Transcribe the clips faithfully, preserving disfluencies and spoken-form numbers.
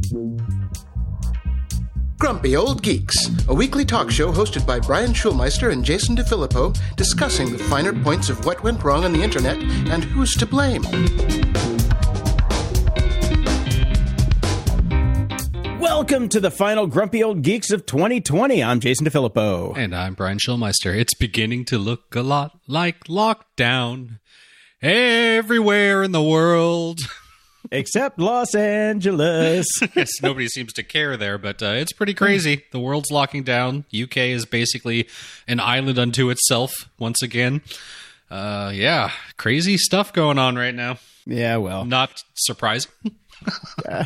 Grumpy Old Geeks, a weekly talk show hosted by Brian Schulmeister and Jason DeFilippo, discussing the finer points of what went wrong on the internet and who's to blame. Welcome to the final Grumpy Old Geeks of twenty twenty. I'm Jason DeFilippo. And I'm Brian Schulmeister. It's beginning to look a lot like lockdown everywhere in the world. Except Los Angeles. Yes, nobody seems to care there, but uh, it's pretty crazy. The world's locking down. U K is basically an island unto itself once again. Uh, yeah, crazy stuff going on right now. Yeah, well. Not surprising. uh,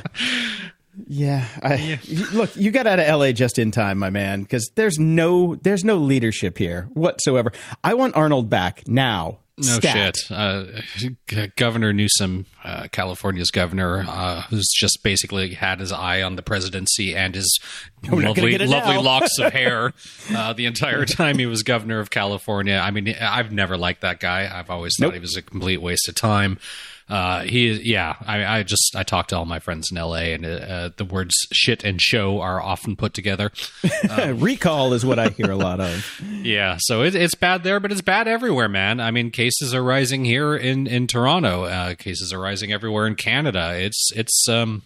yeah, I, yeah. Look, you got out of L A just in time, my man, because there's no, there's no leadership here whatsoever. I want Arnold back now. No Stat. shit. Uh, Governor Newsom, uh, California's governor, uh, who's just basically had his eye on the presidency and his lovely, lovely locks of hair uh, the entire time he was governor of California. I mean, I've never liked that guy. I've always thought nope. he was a complete waste of time. Uh, he, yeah, I, I just, I talked to all my friends in L A and uh, the words shit and show are often put together. Um, Recall is what I hear a lot of. Yeah. So it, it's bad there, but it's bad everywhere, man. I mean, cases are rising here in, in Toronto. Uh, cases are rising everywhere in Canada. It's, it's, um,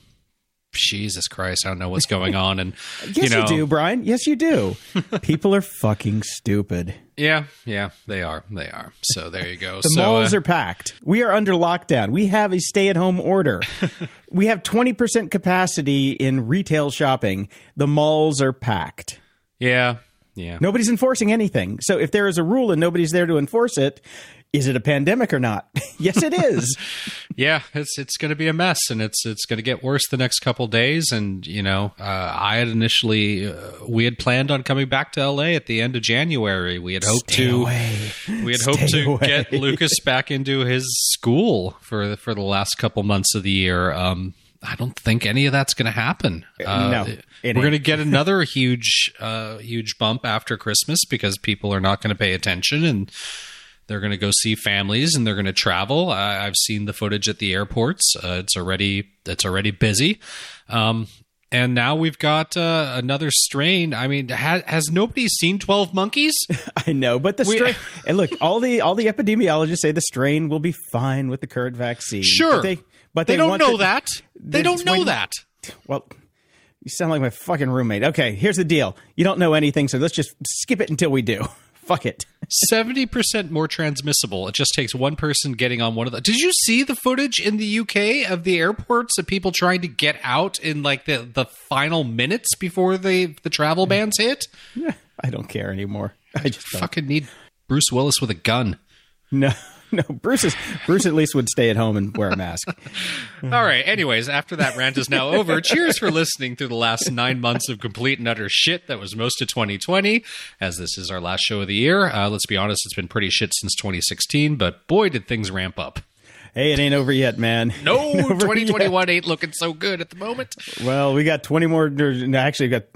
Jesus Christ, I don't know what's going on. And yes, you know, you do, Brian. Yes, you do. People are fucking stupid. Yeah, yeah, they are. They are. So there you go. The so, malls uh, are packed. We are under lockdown. We have a stay-at-home order. We have twenty percent capacity in retail shopping. The malls are packed. Yeah, yeah. Nobody's enforcing anything. So if there is a rule and nobody's there to enforce it, is it a pandemic or not? Yes, it is. Yeah, it's it's going to be a mess, and it's it's going to get worse the next couple of days. And you know, uh, I had initially uh, we had planned on coming back to L A at the end of January. We had hoped Stay to away. we had Stay hoped to away. get Lucas back into his school for for the last couple months of the year. Um, I don't think any of that's going to happen. Uh, no, we're going to get another huge uh, huge bump after Christmas because people are not going to pay attention and they're going to go see families and they're going to travel. I, I've seen the footage at the airports. Uh, it's already it's already busy. Um, and now we've got uh, another strain. I mean, ha- has nobody seen twelve Monkeys? I know, but the We- strain. And look, all the all the epidemiologists say the strain will be fine with the current vaccine. Sure, but they, but they, they don't want know the, that. They the- don't know when- that. Well, you sound like my fucking roommate. Okay, here's the deal. You don't know anything, so let's just skip it until we do. Fuck it. seventy percent more transmissible. It just takes one person getting on one of the... Did you see the footage in the U K of the airports of people trying to get out in like the, the final minutes before they, the travel bans hit? Yeah, I don't care anymore. I just don't. Fucking need Bruce Willis with a gun. No, no. Bruce is Bruce at least would stay at home and wear a mask. All right. Anyways, after that rant is now over, cheers for listening through the last nine months of complete and utter shit that was most of twenty twenty, as this is our last show of the year. Uh, let's be honest, it's been pretty shit since twenty sixteen, but boy, did things ramp up. Hey, it ain't over yet, man. No, twenty twenty-one ain't looking so good at the moment. Well, we got twenty more. No, actually, we got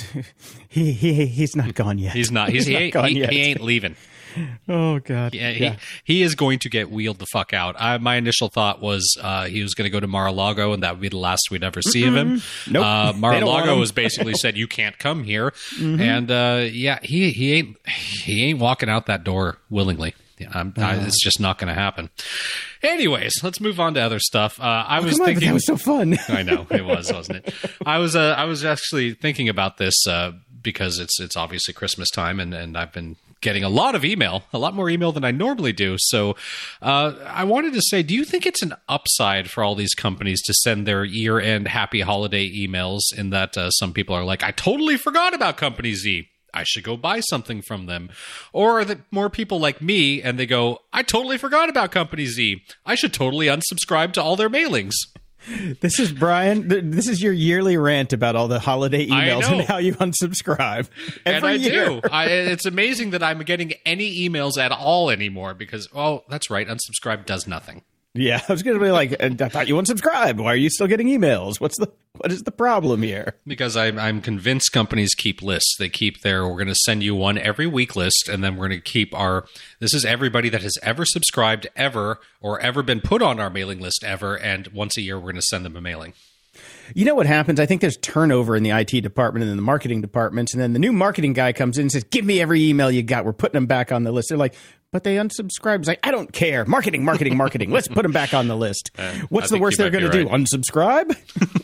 he he he's not gone yet. He's not. He's, He's he, not ain't, gone he, yet. he ain't leaving. Oh God. Yeah, yeah. he he is going to get wheeled the fuck out. I, my initial thought was uh, he was going to go to Mar-a-Lago, and that would be the last we'd ever see Mm-hmm. of him. Nope. Uh, They don't want Mar-a-Lago him. has basically said you can't come here, Mm-hmm. and uh, yeah, he he ain't he ain't walking out that door willingly. Yeah, I'm, I, it's just not going to happen. Anyways, let's move on to other stuff. Uh, I was Come on, but thinking that was so fun. I know it was, wasn't it? I was uh, I was actually thinking about this uh, because it's it's obviously Christmas time, and, and I've been getting a lot of email, a lot more email than I normally do. So uh, I wanted to say, do you think it's an upside for all these companies to send their year-end happy holiday emails in that uh, some people are like, I totally forgot about Company Z. I should go buy something from them. Or are there more people like me and they go, I totally forgot about Company Z. I should totally unsubscribe to all their mailings. This is Brian. th- This is your yearly rant about all the holiday I emails know. and how you unsubscribe every and I year. do. I, it's amazing that I'm getting any emails at all anymore because, oh, that's right. Unsubscribe does nothing. Yeah, I was going to be like, I thought you unsubscribed. Why are you still getting emails? What's the what is the problem here? Because I'm, I'm convinced companies keep lists. They keep their, we're going to send you one every week list, and then we're going to keep our, this is everybody that has ever subscribed ever or ever been put on our mailing list ever, and once a year we're going to send them a mailing. You know what happens? I think there's turnover in the I T department and in the marketing departments. And then the new marketing guy comes in and says, give me every email you got. We're putting them back on the list. They're like, but they unsubscribe. It's like, I don't care. Marketing, marketing, marketing. Let's put them back on the list. Uh, What's the worst they're going to do? Right. Unsubscribe?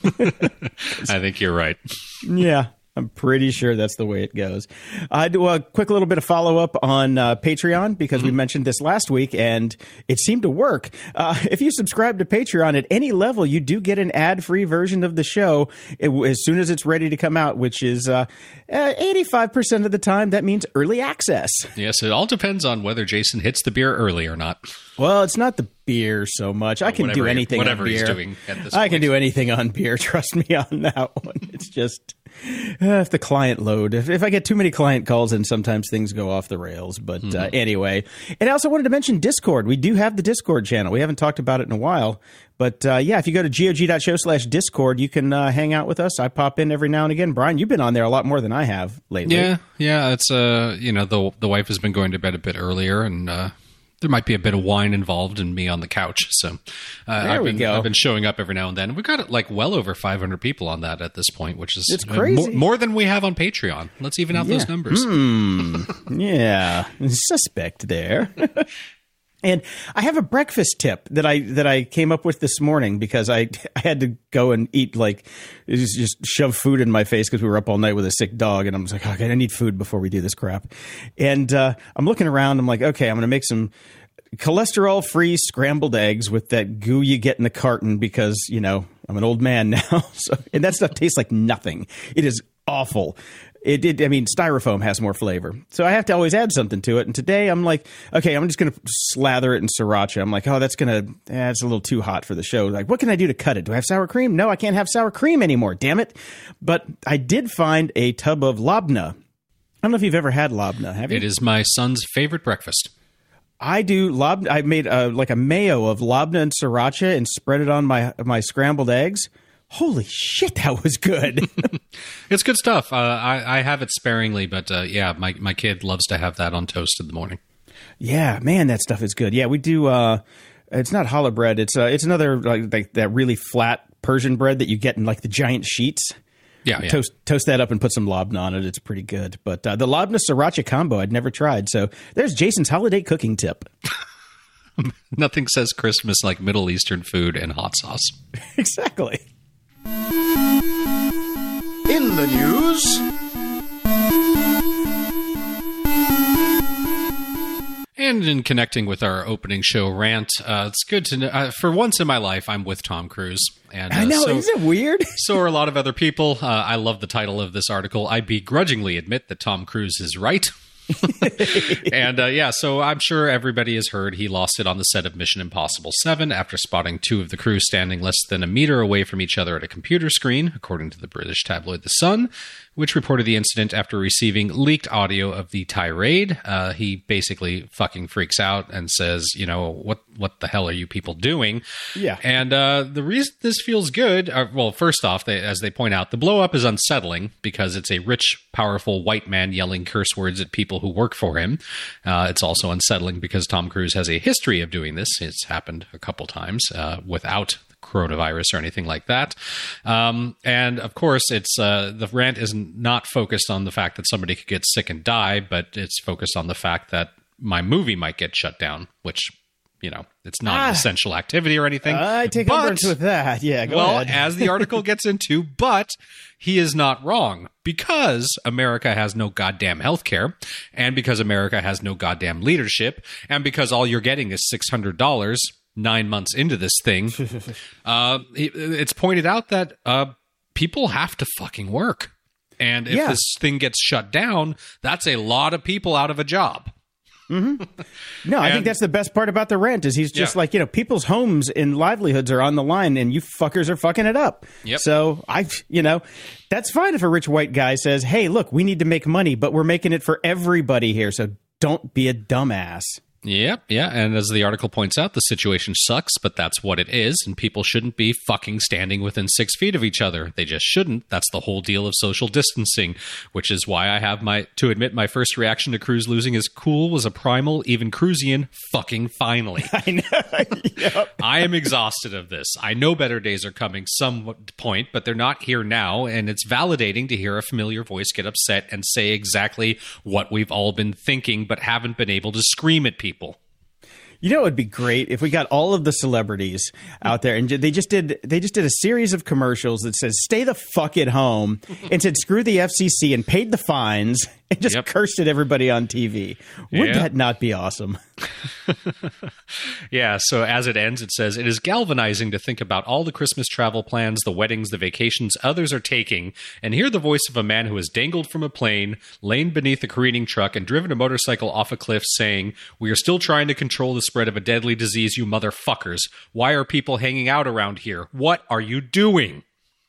I think you're right. Yeah. I'm pretty sure that's the way it goes. I do a quick little bit of follow up on uh, Patreon because mm-hmm. we mentioned this last week and it seemed to work. Uh, if you subscribe to Patreon at any level, you do get an ad free version of the show it, as soon as it's ready to come out, which is uh, uh, eighty-five percent of the time. That means early access. Yes, it all depends on whether Jason hits the beer early or not. Well, it's not the beer so much. I can whatever, do anything whatever on beer. He's doing at this I point. can do anything on beer. Trust me on that one. It's just uh, if the client load, if, if I get too many client calls, then sometimes things go off the rails. But mm-hmm. uh, anyway, and I also wanted to mention Discord. We do have the Discord channel. We haven't talked about it in a while. But uh, yeah, if you go to gog.show slash Discord, you can uh, hang out with us. I pop in every now and again. Brian, you've been on there a lot more than I have lately. Yeah, yeah. It's uh, you know, the the wife has been going to bed a bit earlier, and uh, there might be a bit of wine involved in me on the couch. So uh, there I've we been, go. I've been showing up every now and then. We've got like well over five hundred people on that at this point, which is it's crazy. Uh, more, more than we have on Patreon. Let's even out yeah. those numbers. Hmm. yeah, suspect there. And I have a breakfast tip that I that I came up with this morning because I I had to go and eat like just, just shove food in my face because we were up all night with a sick dog, and I'm just like, okay, I need food before we do this crap. And uh, I'm looking around. I'm like, okay, I'm going to make some cholesterol-free scrambled eggs with that goo you get in the carton because you know I'm an old man now. So and that stuff tastes like nothing. It is awful. It did. I mean, styrofoam has more flavor, so I have to always add something to it. And today, I'm like, okay, I'm just going to slather it in sriracha. I'm like, oh, that's going to, eh, it's a little too hot for the show. Like, what can I do to cut it? Do I have sour cream? No, I can't have sour cream anymore. Damn it! But I did find a tub of labna. I don't know if you've ever had labna. Have you? It is my son's favorite breakfast. I do labna. I made a, like a mayo of labna and sriracha and spread it on my my scrambled eggs. Holy shit, that was good. It's good stuff. Uh, I, I have it sparingly, but uh, yeah, my, my kid loves to have that on toast in the morning. Yeah, man, that stuff is good. Yeah, we do. Uh, it's not challah bread. It's uh, it's another like, like that really flat Persian bread that you get in like the giant sheets. Yeah, yeah. Toast toast that up and put some labna on it. It's pretty good. But uh, the labna sriracha combo I'd never tried. So there's Jason's holiday cooking tip. Nothing says Christmas like Middle Eastern food and hot sauce. Exactly. In the news. And in connecting with our opening show rant, uh, it's good to know. Uh, for once in my life, I'm with Tom Cruise. And, uh, I know, so, isn't it weird? So are a lot of other people. Uh, I love the title of this article. I begrudgingly admit that Tom Cruise is right. and uh, yeah, so I'm sure everybody has heard he lost it on the set of Mission Impossible seven after spotting two of the crew standing less than a meter away from each other at a computer screen, according to the British tabloid The Sun, which reported the incident after receiving leaked audio of the tirade. Uh, he basically fucking freaks out and says, you know, what what the hell are you people doing? Yeah. And uh, the reason this feels good, uh, well, first off, they, as they point out, the blow up is unsettling because it's a rich, powerful white man yelling curse words at people who work for him. Uh, it's also unsettling because Tom Cruise has a history of doing this. It's happened a couple times uh, without coronavirus or anything like that. Um, and of course, it's uh, the rant is not focused on the fact that somebody could get sick and die, but it's focused on the fact that my movie might get shut down, which, you know, it's not ah, an essential activity or anything. I take umbrage with that. Yeah, go well, ahead. as the article gets into, but he is not wrong because America has no goddamn healthcare, and because America has no goddamn leadership, and because all you're getting is six hundred dollars nine months into this thing. uh, it, it's pointed out that uh, people have to fucking work. And if yeah. this thing gets shut down, that's a lot of people out of a job. Mm-hmm. No, I and, think that's the best part about the rant is he's just yeah. like, you know, people's homes and livelihoods are on the line and you fuckers are fucking it up. Yep. So I, you know, that's fine if a rich white guy says, hey, look, we need to make money, but we're making it for everybody here. So don't be a dumbass. Yep, yeah, and as the article points out, the situation sucks, but that's what it is, and people shouldn't be fucking standing within six feet of each other. They just shouldn't. That's the whole deal of social distancing, which is why I have my, to admit my first reaction to Cruz losing his cool was a primal, even Cruisian, fucking finally. I know. Yep. I am exhausted of this. I know better days are coming some point, but they're not here now, and it's validating to hear a familiar voice get upset and say exactly what we've all been thinking, but haven't been able to scream at people. You know, it would be great if we got all of the celebrities out there and they just did they just did a series of commercials that says "Stay the fuck at home" and said "Screw the F C C" and paid the fines and just Yep. cursed at everybody on T V. Would Yeah. that not be awesome? Yeah, so as it ends, it says, "It is galvanizing to think about all the Christmas travel plans, the weddings, the vacations others are taking, and hear the voice of a man who has dangled from a plane, lain beneath a careening truck, and driven a motorcycle off a cliff saying, 'We are still trying to control the spread of a deadly disease, you motherfuckers. Why are people hanging out around here? What are you doing?'"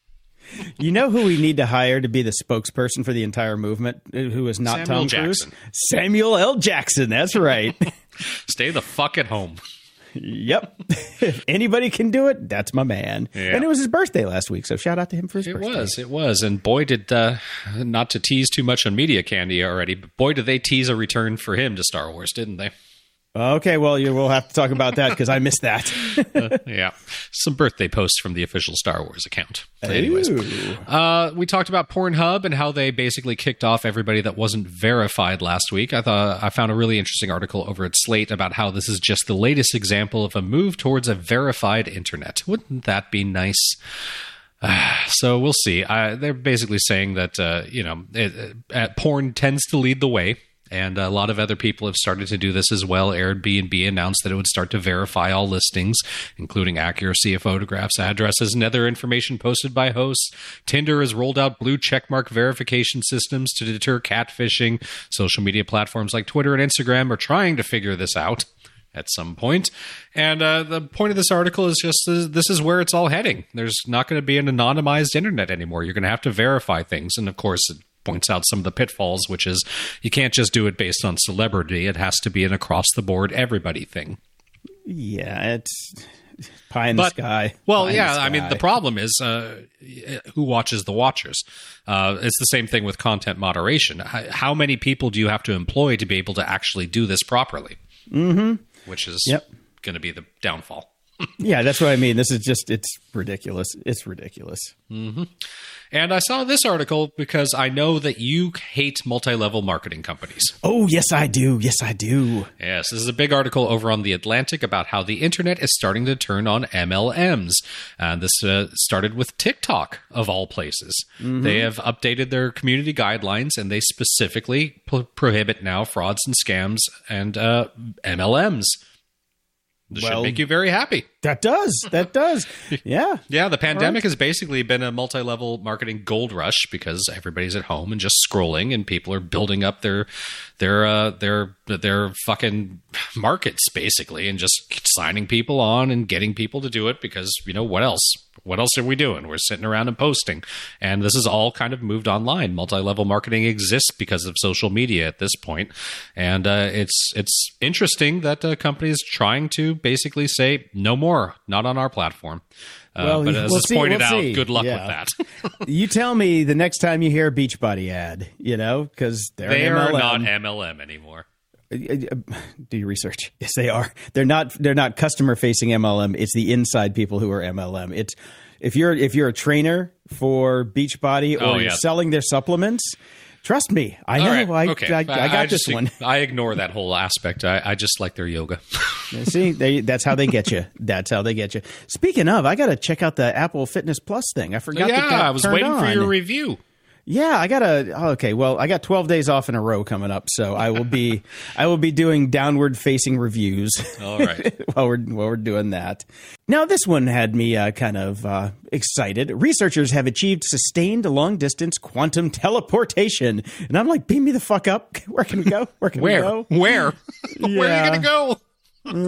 You know who we need to hire to be the spokesperson for the entire movement, who is not Samuel Tom Cruise? Jackson. Samuel L. Jackson. That's right. Stay the fuck at home. Yep. If anybody can do it, that's my man. Yeah. And it was his birthday last week, so shout out to him for his It birthday. was, it was. And boy, did, uh, not to tease too much on Media Candy already, but boy, did they tease a return for him to Star Wars, didn't they? Okay, well, you will have to talk about that because I missed that. uh, yeah. Some birthday posts from the official Star Wars account. Anyways, Ooh. uh, we talked about Pornhub and how they basically kicked off everybody that wasn't verified last week. I thought I found a really interesting article over at Slate about how this is just the latest example of a move towards a verified internet. Wouldn't that be nice? Uh, so we'll see. Uh, they're basically saying that, uh, you know, it, uh, porn tends to lead the way. And a lot of other people have started to do this as well. Airbnb announced that it would start to verify all listings, including accuracy of photographs, addresses, and other information posted by hosts. Tinder has rolled out blue checkmark verification systems to deter catfishing. Social media platforms like Twitter and Instagram are trying to figure this out at some point. And uh, the point of this article is just uh, this is where it's all heading. There's not going to be an anonymized internet anymore. You're going to have to verify things. And of course, it points out some of the pitfalls, which is you can't just do it based on celebrity. It has to be an across-the-board everybody thing. Yeah, it's pie in But- the sky. Well, Pie in yeah, the I mean, sky. the problem is uh, who watches the watchers? Uh, it's the same thing with content moderation. H- How many people do you have to employ to be able to actually do this properly? Mm-hmm. Which is Yep. going to be the downfall. Yeah, that's what I mean. This is just, it's ridiculous. It's ridiculous. And I saw this article because I know that you hate multi-level marketing companies. Oh, yes, I do. Yes, I do. Yes, this is a big article over on The Atlantic about how the internet is starting to turn on M L Ms. Uh, this uh, started with TikTok, of all places. They have updated their community guidelines, and they specifically pro- prohibit now frauds and scams and uh, M L Ms. This Well- should make you very happy. That does. That does. Yeah. Yeah, the pandemic has basically been a multi-level marketing gold rush because everybody's at home and just scrolling, and people are building up their their uh, their their fucking markets basically, and just signing people on and getting people to do it because, you know, what else? What else are we doing? We're sitting around and posting, and this is all kind of moved online. Multi-level marketing exists because of social media at this point, and uh, it's it's interesting that uh, companies trying to basically say no more. Not on our platform. Uh, Well, but as we'll it's see, pointed we'll out, see. good luck Yeah. with that. You tell me the next time you hear a Beachbody ad, you know, because they're They an are M L M. not M L M anymore. Do your research. Yes, they are. They're not. They're not customer facing M L M. It's the inside people who are M L M. It's if you're if you're a trainer for Beachbody or Oh, you're yeah. selling their supplements. Trust me, I know. All right, I, okay. I, I got this just, one. I ignore that whole aspect. I, I just like their yoga. See, they, that's how they get you. That's how they get you. Speaking of, I got to check out the Apple Fitness Plus thing. I forgot. yeah, that got I was turned waiting for on. your review. Yeah, I got to. Okay, well, I got twelve days off in a row coming up, so I will be I will be doing downward facing reviews. All right. while we're while we're doing that. Now, this one had me uh, kind of uh, excited. Researchers have achieved sustained long distance quantum teleportation, and I'm like, beam me the fuck up. Where can we go? Where can Where? we go? Where? Where are Yeah. you going to go?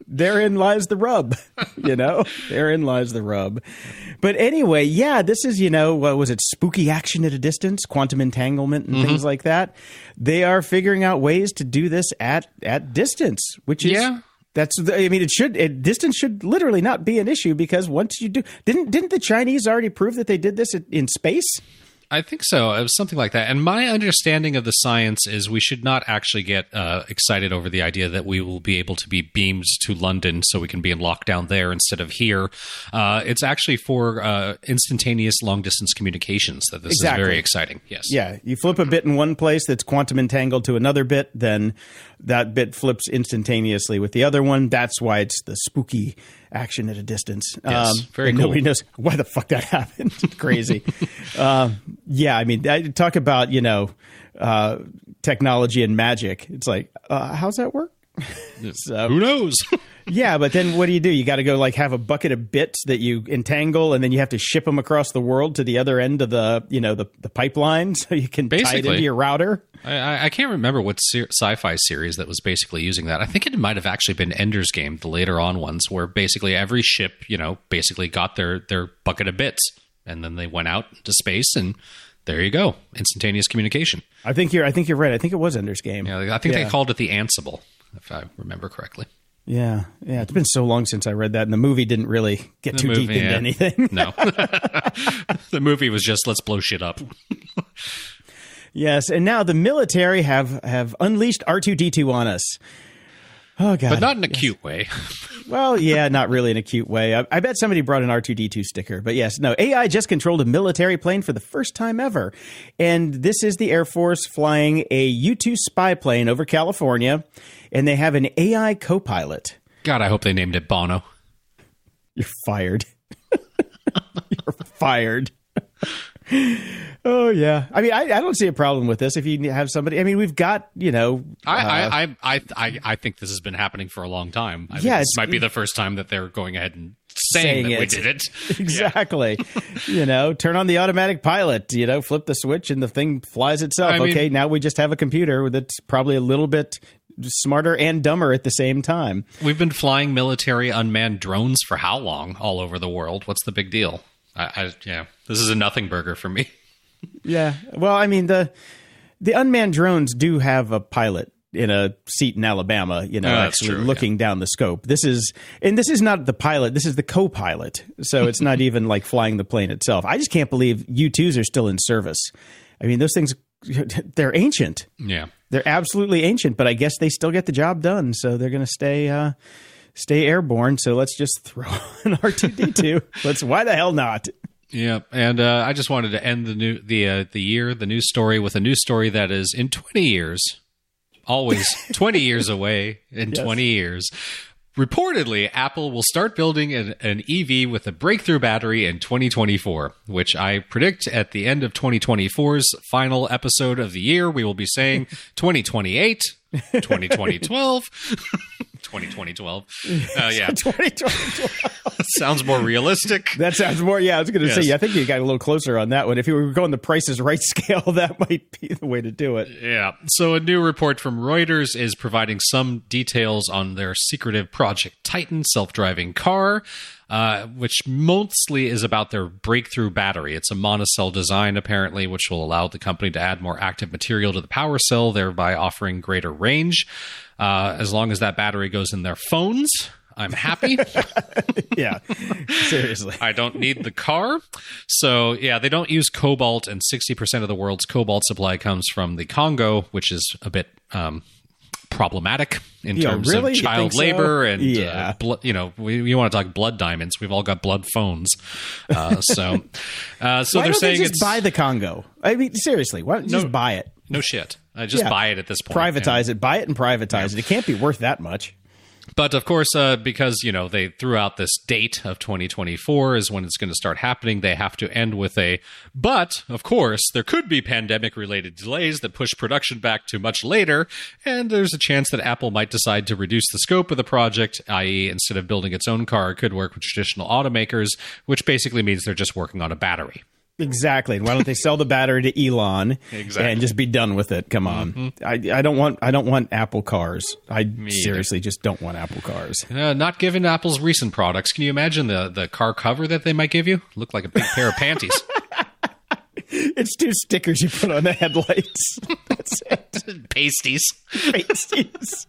therein lies the rub, you know, therein lies the rub. But anyway, yeah, this is, you know, what was it? Spooky action at a distance, quantum entanglement and mm-hmm. things like that. They are figuring out ways to do this at, at distance, which is, yeah. That's, I mean, it should, it, distance should literally not be an issue because once you do, didn't, didn't the Chinese already prove that they did this in space? I think so. It was something like that. And my understanding of the science is we should not actually get uh, excited over the idea that we will be able to be beamed to London so we can be in lockdown there instead of here. Uh, it's actually for uh, instantaneous long-distance communications that this exactly. is very exciting. Yes. Yeah. You flip a bit in one place that's quantum entangled to another bit, then that bit flips instantaneously with the other one. That's why it's the spooky action at a distance. Yes, um, very and cool. Nobody knows why the fuck that happened. Crazy. uh, yeah, I mean, I talk about, you know, uh, technology and magic. It's like, uh, how's that work? So, who knows? Yeah, but then what do you do? You got to go like have a bucket of bits that you entangle, and then you have to ship them across the world to the other end of the, you know, the, the pipeline so you can basically tie it into your router. I, I can't remember what ser- sci-fi series that was basically using that. I think it might have actually been Ender's Game, the later on ones, where basically every ship, you know, basically got their, their bucket of bits, and then they went out into space, and there you go, instantaneous communication. I think you're. I think you're right. I think it was Ender's Game. Yeah, I think yeah. they called it the Ansible, if I remember correctly. Yeah, yeah. It's been so long since I read that, and the movie didn't really get the too movie, deep into yeah. anything. No, the movie was just let's blow shit up. Yes, and now the military have have unleashed R two D two on us. Oh god, but not in a cute way. Well, yeah, not really in a cute way. I, I bet somebody brought an R two D two sticker, but yes, no. A I just controlled a military plane for the first time ever, and this is the Air Force flying a U two spy plane over California, and they have an A I co-pilot. God, I hope they named it Bono. You're fired. You're fired. Oh yeah, I mean, I, I don't see a problem with this. If you have somebody, I mean, we've got, you know, I uh, I, I I I think this has been happening for a long time. I yeah, think this might be the first time that they're going ahead and saying, saying that it. we did it. Exactly. You know, turn on the automatic pilot. You know, flip the switch and the thing flies itself. I okay, mean, now we just have a computer that's probably a little bit smarter and dumber at the same time. We've been flying military unmanned drones for how long all over the world? What's the big deal? I, I yeah, this is a nothing burger for me. Yeah. Well, I mean, the the unmanned drones do have a pilot in a seat in Alabama, you know, oh, actually true, looking yeah. down the scope. This is, and this is not the pilot, this is the co-pilot. So it's not even like flying the plane itself. I just can't believe U twos are still in service. I mean, those things, they're ancient. Yeah. They're absolutely ancient, but I guess they still get the job done. So they're going to stay, uh, stay airborne. So let's just throw an R two D two. Let's, why the hell not? Yeah, and uh, I just wanted to end the new the uh, the year, the news story, with a news story that is in twenty years, always twenty years away. In yes. twenty years, reportedly, Apple will start building an, an E V with a breakthrough battery in twenty twenty-four, which I predict at the end of twenty twenty-four's final episode of the year, we will be saying twenty twenty-eight, twenty twelve. twenty twelve. Uh, yeah. twenty twelve. Sounds more realistic. That sounds more, yeah, I was going to yes. say, I think you got a little closer on that one. If you were going the Price is Right scale, that might be the way to do it. Yeah. So a new report from Reuters is providing some details on their secretive Project Titan self-driving car, uh, which mostly is about their breakthrough battery. It's a monocell design, apparently, which will allow the company to add more active material to the power cell, thereby offering greater range. Uh, as long as that battery goes in their phones, I'm happy. Yeah, seriously. I don't need the car. So, yeah, they don't use cobalt, and sixty percent of the world's cobalt supply comes from the Congo, which is a bit um, problematic in yeah, terms really? of child labor so? and, yeah. uh, blo- you know, we, you want to talk blood diamonds. We've all got blood phones. Uh, so, uh, so why they're don't saying they just it's buy the Congo? I mean, seriously, why don't you no, just buy it? No shit. Uh, just yeah. buy it at this point. Privatize yeah. it. Buy it and privatize yeah. it. It can't be worth that much. But of course, uh, because, you know, they threw out this date of twenty twenty-four is when it's going to start happening, they have to end with a, but of course, there could be pandemic related delays that push production back to much later. And there's a chance that Apple might decide to reduce the scope of the project, that is instead of building its own car, it could work with traditional automakers, which basically means they're just working on a battery. Exactly. Why don't they sell the battery to Elon exactly. and just be done with it? Come on. Mm-hmm. I, I don't want I don't want Apple cars. I Me seriously either. just don't want Apple cars. Uh, not given Apple's recent products. Can you imagine the, the car cover that they might give you? Look like a big pair of panties. It's two stickers you put on the headlights. That's it. Pasties. Pasties.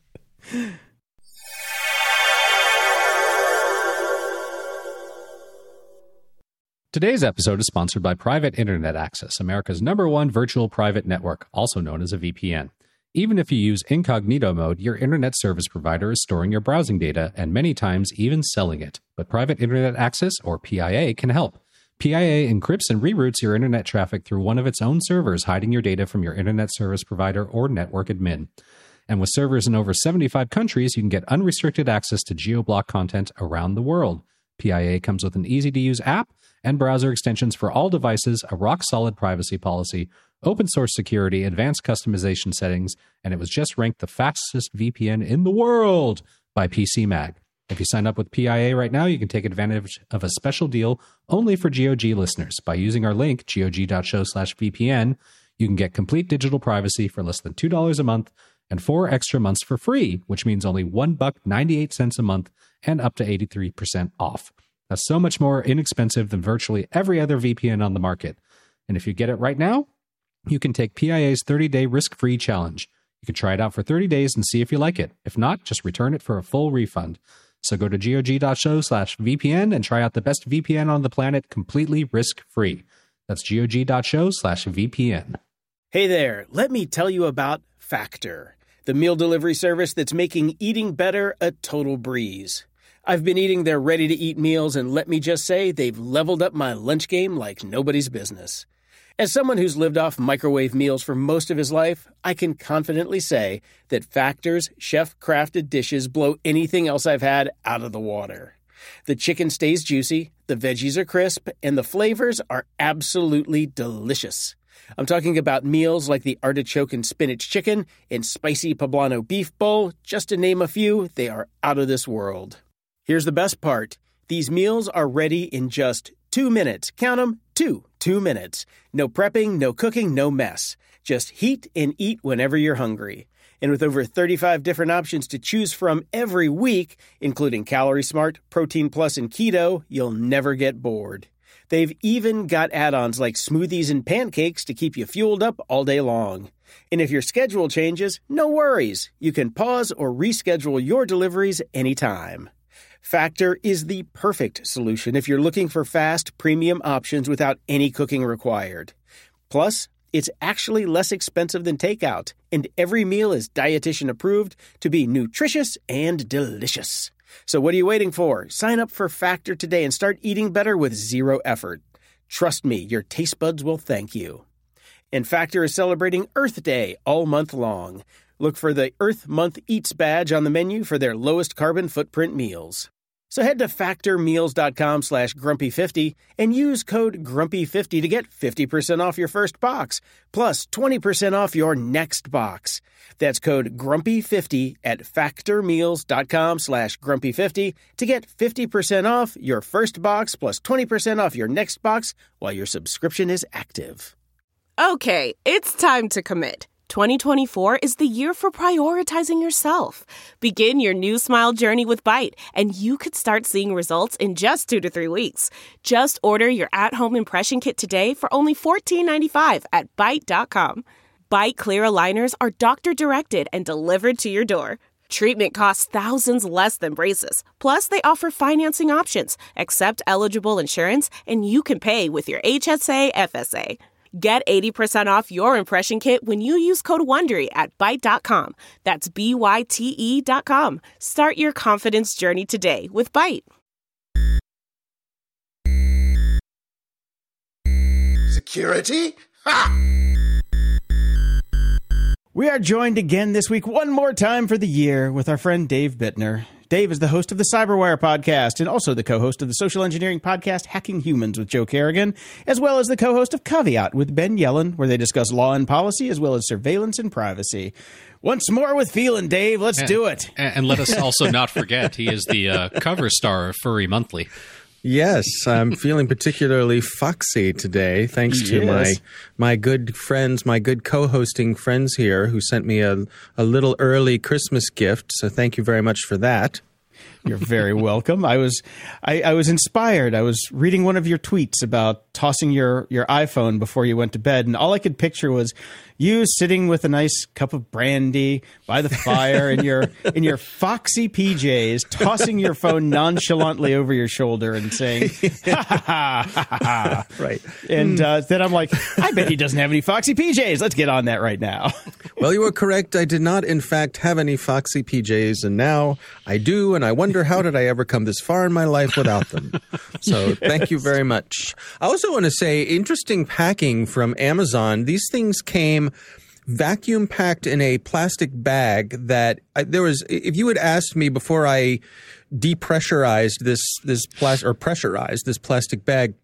Today's episode is sponsored by Private Internet Access, America's number one virtual private network, also known as a V P N. Even if you use incognito mode, your internet service provider is storing your browsing data and many times even selling it. But Private Internet Access, or P I A, can help. P I A encrypts and reroutes your internet traffic through one of its own servers, hiding your data from your internet service provider or network admin. And with servers in over seventy-five countries, you can get unrestricted access to geo-block content around the world. P I A comes with an easy-to-use app and browser extensions for all devices, a rock-solid privacy policy, open-source security, advanced customization settings, and it was just ranked the fastest V P N in the world by P C Mag. If you sign up with P I A right now, you can take advantage of a special deal only for G O G listeners. By using our link, gog.show slash VPN, you can get complete digital privacy for less than two dollars a month and four extra months for free, which means only one buck ninety-eight cents a month and up to eighty-three percent off. That's so much more inexpensive than virtually every other V P N on the market. And if you get it right now, you can take P I A's thirty-day risk-free challenge. You can try it out for thirty days and see if you like it. If not, just return it for a full refund. So go to gog.show slash VPN and try out the best V P N on the planet completely risk-free. That's gog.show slash VPN. Hey there, let me tell you about Factor, the meal delivery service that's making eating better a total breeze. I've been eating their ready-to-eat meals, and let me just say, they've leveled up my lunch game like nobody's business. As someone who's lived off microwave meals for most of his life, I can confidently say that Factor's chef-crafted dishes blow anything else I've had out of the water. The chicken stays juicy, the veggies are crisp, and the flavors are absolutely delicious. I'm talking about meals like the artichoke and spinach chicken and spicy poblano beef bowl. Just to name a few, they are out of this world. Here's the best part. These meals are ready in just two minutes. Count them, two, two minutes. No prepping, no cooking, no mess. Just heat and eat whenever you're hungry. And with over thirty-five different options to choose from every week, including Calorie Smart, Protein Plus, and Keto, you'll never get bored. They've even got add-ons like smoothies and pancakes to keep you fueled up all day long. And if your schedule changes, no worries. You can pause or reschedule your deliveries anytime. Factor is the perfect solution if you're looking for fast, premium options without any cooking required. Plus, it's actually less expensive than takeout, and every meal is dietitian approved to be nutritious and delicious. So what are you waiting for? Sign up for Factor today and start eating better with zero effort. Trust me, your taste buds will thank you. And Factor is celebrating Earth Day all month long. Look for the Earth Month Eats badge on the menu for their lowest carbon footprint meals. So head to factormeals.com slash grumpy50 and use code grumpy fifty to get fifty percent off your first box, plus twenty percent off your next box. That's code grumpy fifty at factormeals.com slash grumpy50 to get fifty percent off your first box plus twenty percent off your next box while your subscription is active. Okay, it's time to commit. twenty twenty-four is the year for prioritizing yourself. Begin your new smile journey with Byte, and you could start seeing results in just two to three weeks. Just order your at-home impression kit today for only fourteen ninety-five at byte dot com. Byte clear aligners are doctor-directed and delivered to your door. Treatment costs thousands less than braces. Plus, they offer financing options, accept eligible insurance, and you can pay with your H S A F S A. Get eighty percent off your impression kit when you use code WONDERY at byte dot com. That's B Y T E dot com. Start your confidence journey today with Byte. Security? Ha! We are joined again this week, one more time for the year, with our friend Dave Bittner. Dave is the host of the Cyberwire podcast and also the co-host of the social engineering podcast Hacking Humans with Joe Kerrigan, as well as the co-host of Caveat with Ben Yellen, where they discuss law and policy as well as surveillance and privacy. Once more with feeling, Dave. Let's and, do it. And let us also not forget, he is the uh, cover star of Furry Monthly. Yes, I'm feeling particularly foxy today, thanks to Yes. my my good friends, my good co-hosting friends here who sent me a, a little early Christmas gift. So thank you very much for that. You're very welcome. I was, I, I was inspired. I was reading one of your tweets about tossing your, your iPhone before you went to bed, and all I could picture was you sitting with a nice cup of brandy by the fire in your in your foxy P Js, tossing your phone nonchalantly over your shoulder and saying, "Ha ha ha ha ha." Right. And uh, then I'm like, I bet he doesn't have any foxy P Js. Let's get on that right now. Well, you were correct. I did not, in fact, have any foxy P Js, and now I do, and I wonder how did I ever come this far in my life without them. So yes. Thank you very much. I also want to say, interesting packing from Amazon. These things came vacuum packed in a plastic bag that I, there was, if you had asked me before I depressurized this, this plastic or pressurized this plastic bag,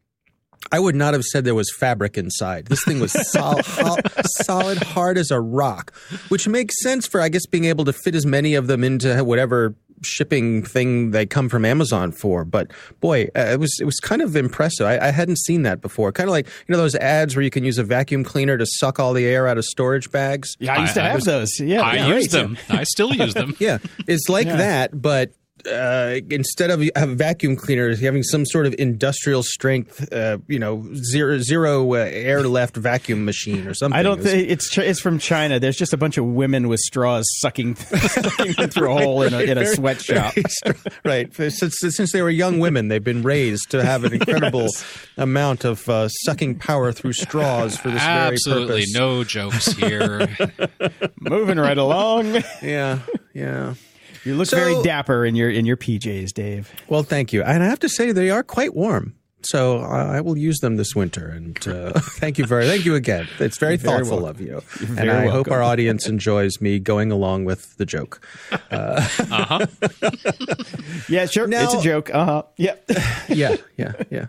I would not have said there was fabric inside. This thing was sol- ho- solid, hard as a rock, which makes sense for, I guess, being able to fit as many of them into whatever shipping thing they come from Amazon for. But boy, uh, it was it was kind of impressive. I, I hadn't seen that before. Kind of like, you know, those ads where you can use a vacuum cleaner to suck all the air out of storage bags. Yeah, I used to I, have I was, those. Yeah, I yeah, use right. them. I still use them. Yeah, it's like Yeah. that, but uh, instead of having vacuum cleaners, having some sort of industrial strength, uh, you know, zero zero uh, air left vacuum machine or something. I don't It was- think it's it's from China. There's just a bunch of women with straws sucking, sucking them through a hole in a, in a Very- sweatshop. very str- right. Since, since they were young women, they've been raised to have an incredible Yes. amount of uh, sucking power through straws for this Absolutely very purpose. no jokes here. Moving right along. Yeah, yeah. You look So- very dapper in your in your P Js, Dave. Well, thank you. And I have to say they are quite warm. So I I will use them this winter. And uh, thank you very, thank you again. It's very You're very thoughtful welcome. of you. You're And very I hope welcome. our audience enjoys me going along with the joke. Uh-huh. Yeah, sure. Now- it's a joke. Uh huh. Yeah. yeah, yeah, yeah.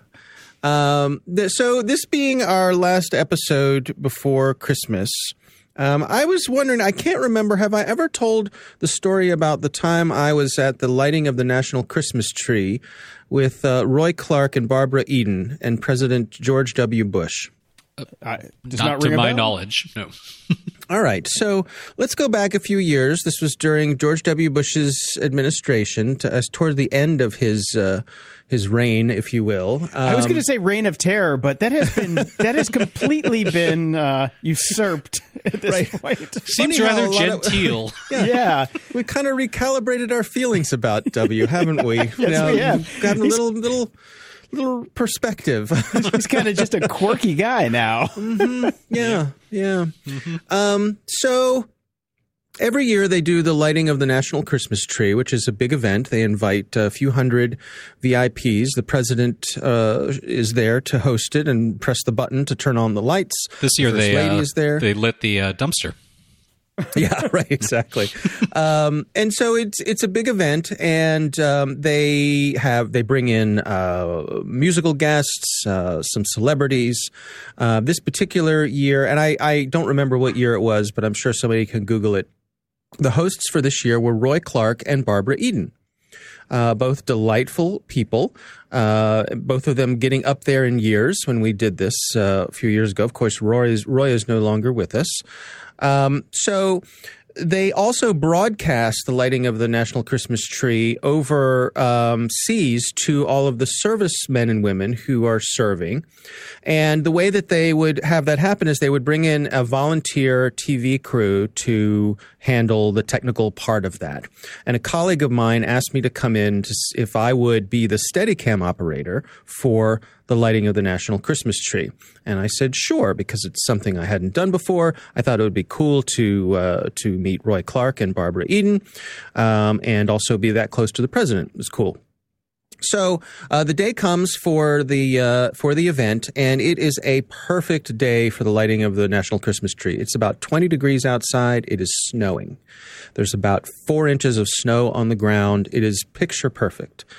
Um, th- so this being our last episode before Christmas, um, I was wondering, I can't remember, have I ever told the story about the time I was at the lighting of the National Christmas Tree with uh, Roy Clark and Barbara Eden and President George W. Bush? I, does Not, not to ring a my bell? knowledge. No. All right. So let's go back a few years. This was during George W. Bush's administration, to, as toward the end of his uh, his reign, if you will. Um, I was going to say Reign of Terror, but that has been that has completely been uh, usurped at this Right. point. Seems Funny how rather a lot of- genteel. Yeah. we kind of recalibrated our feelings about W, haven't we? yes, we have. Gotten a He's- little little little perspective. He's kind of just a quirky guy now. yeah, yeah. Um, so every year they do the lighting of the National Christmas Tree, which is a big event. They invite a few hundred V I Ps. The president uh, is there to host it and press the button to turn on the lights. This year the First they lady uh, is there. they lit the uh, dumpster. Yeah, right, exactly. um, and so it's it's a big event, and um, they have they bring in uh, musical guests, uh, some celebrities. Uh, this particular year, and I, I don't remember what year it was, but I'm sure somebody can Google it. The hosts for this year were Roy Clark and Barbara Eden. Uh, both delightful people, uh, both of them getting up there in years when we did this uh, a few years ago. Of course, Roy is, Roy is no longer with us. Um, so they also broadcast the lighting of the National Christmas Tree over um, seas to all of the servicemen and women who are serving. And the way that they would have that happen is they would bring in a volunteer T V crew to handle the technical part of that. And a colleague of mine asked me to come in to s- if I would be the Steadicam operator for the lighting of the National Christmas Tree. And I said, sure, because it's something I hadn't done before. I thought it would be cool to uh, to meet Roy Clark and Barbara Eden, um, and also be that close to the president. It was cool. So uh, the day comes for the uh, for the event, and it is a perfect day for the lighting of the National Christmas Tree. It's about twenty degrees outside. It is snowing. There's about four inches of snow on the ground. It is picture perfect.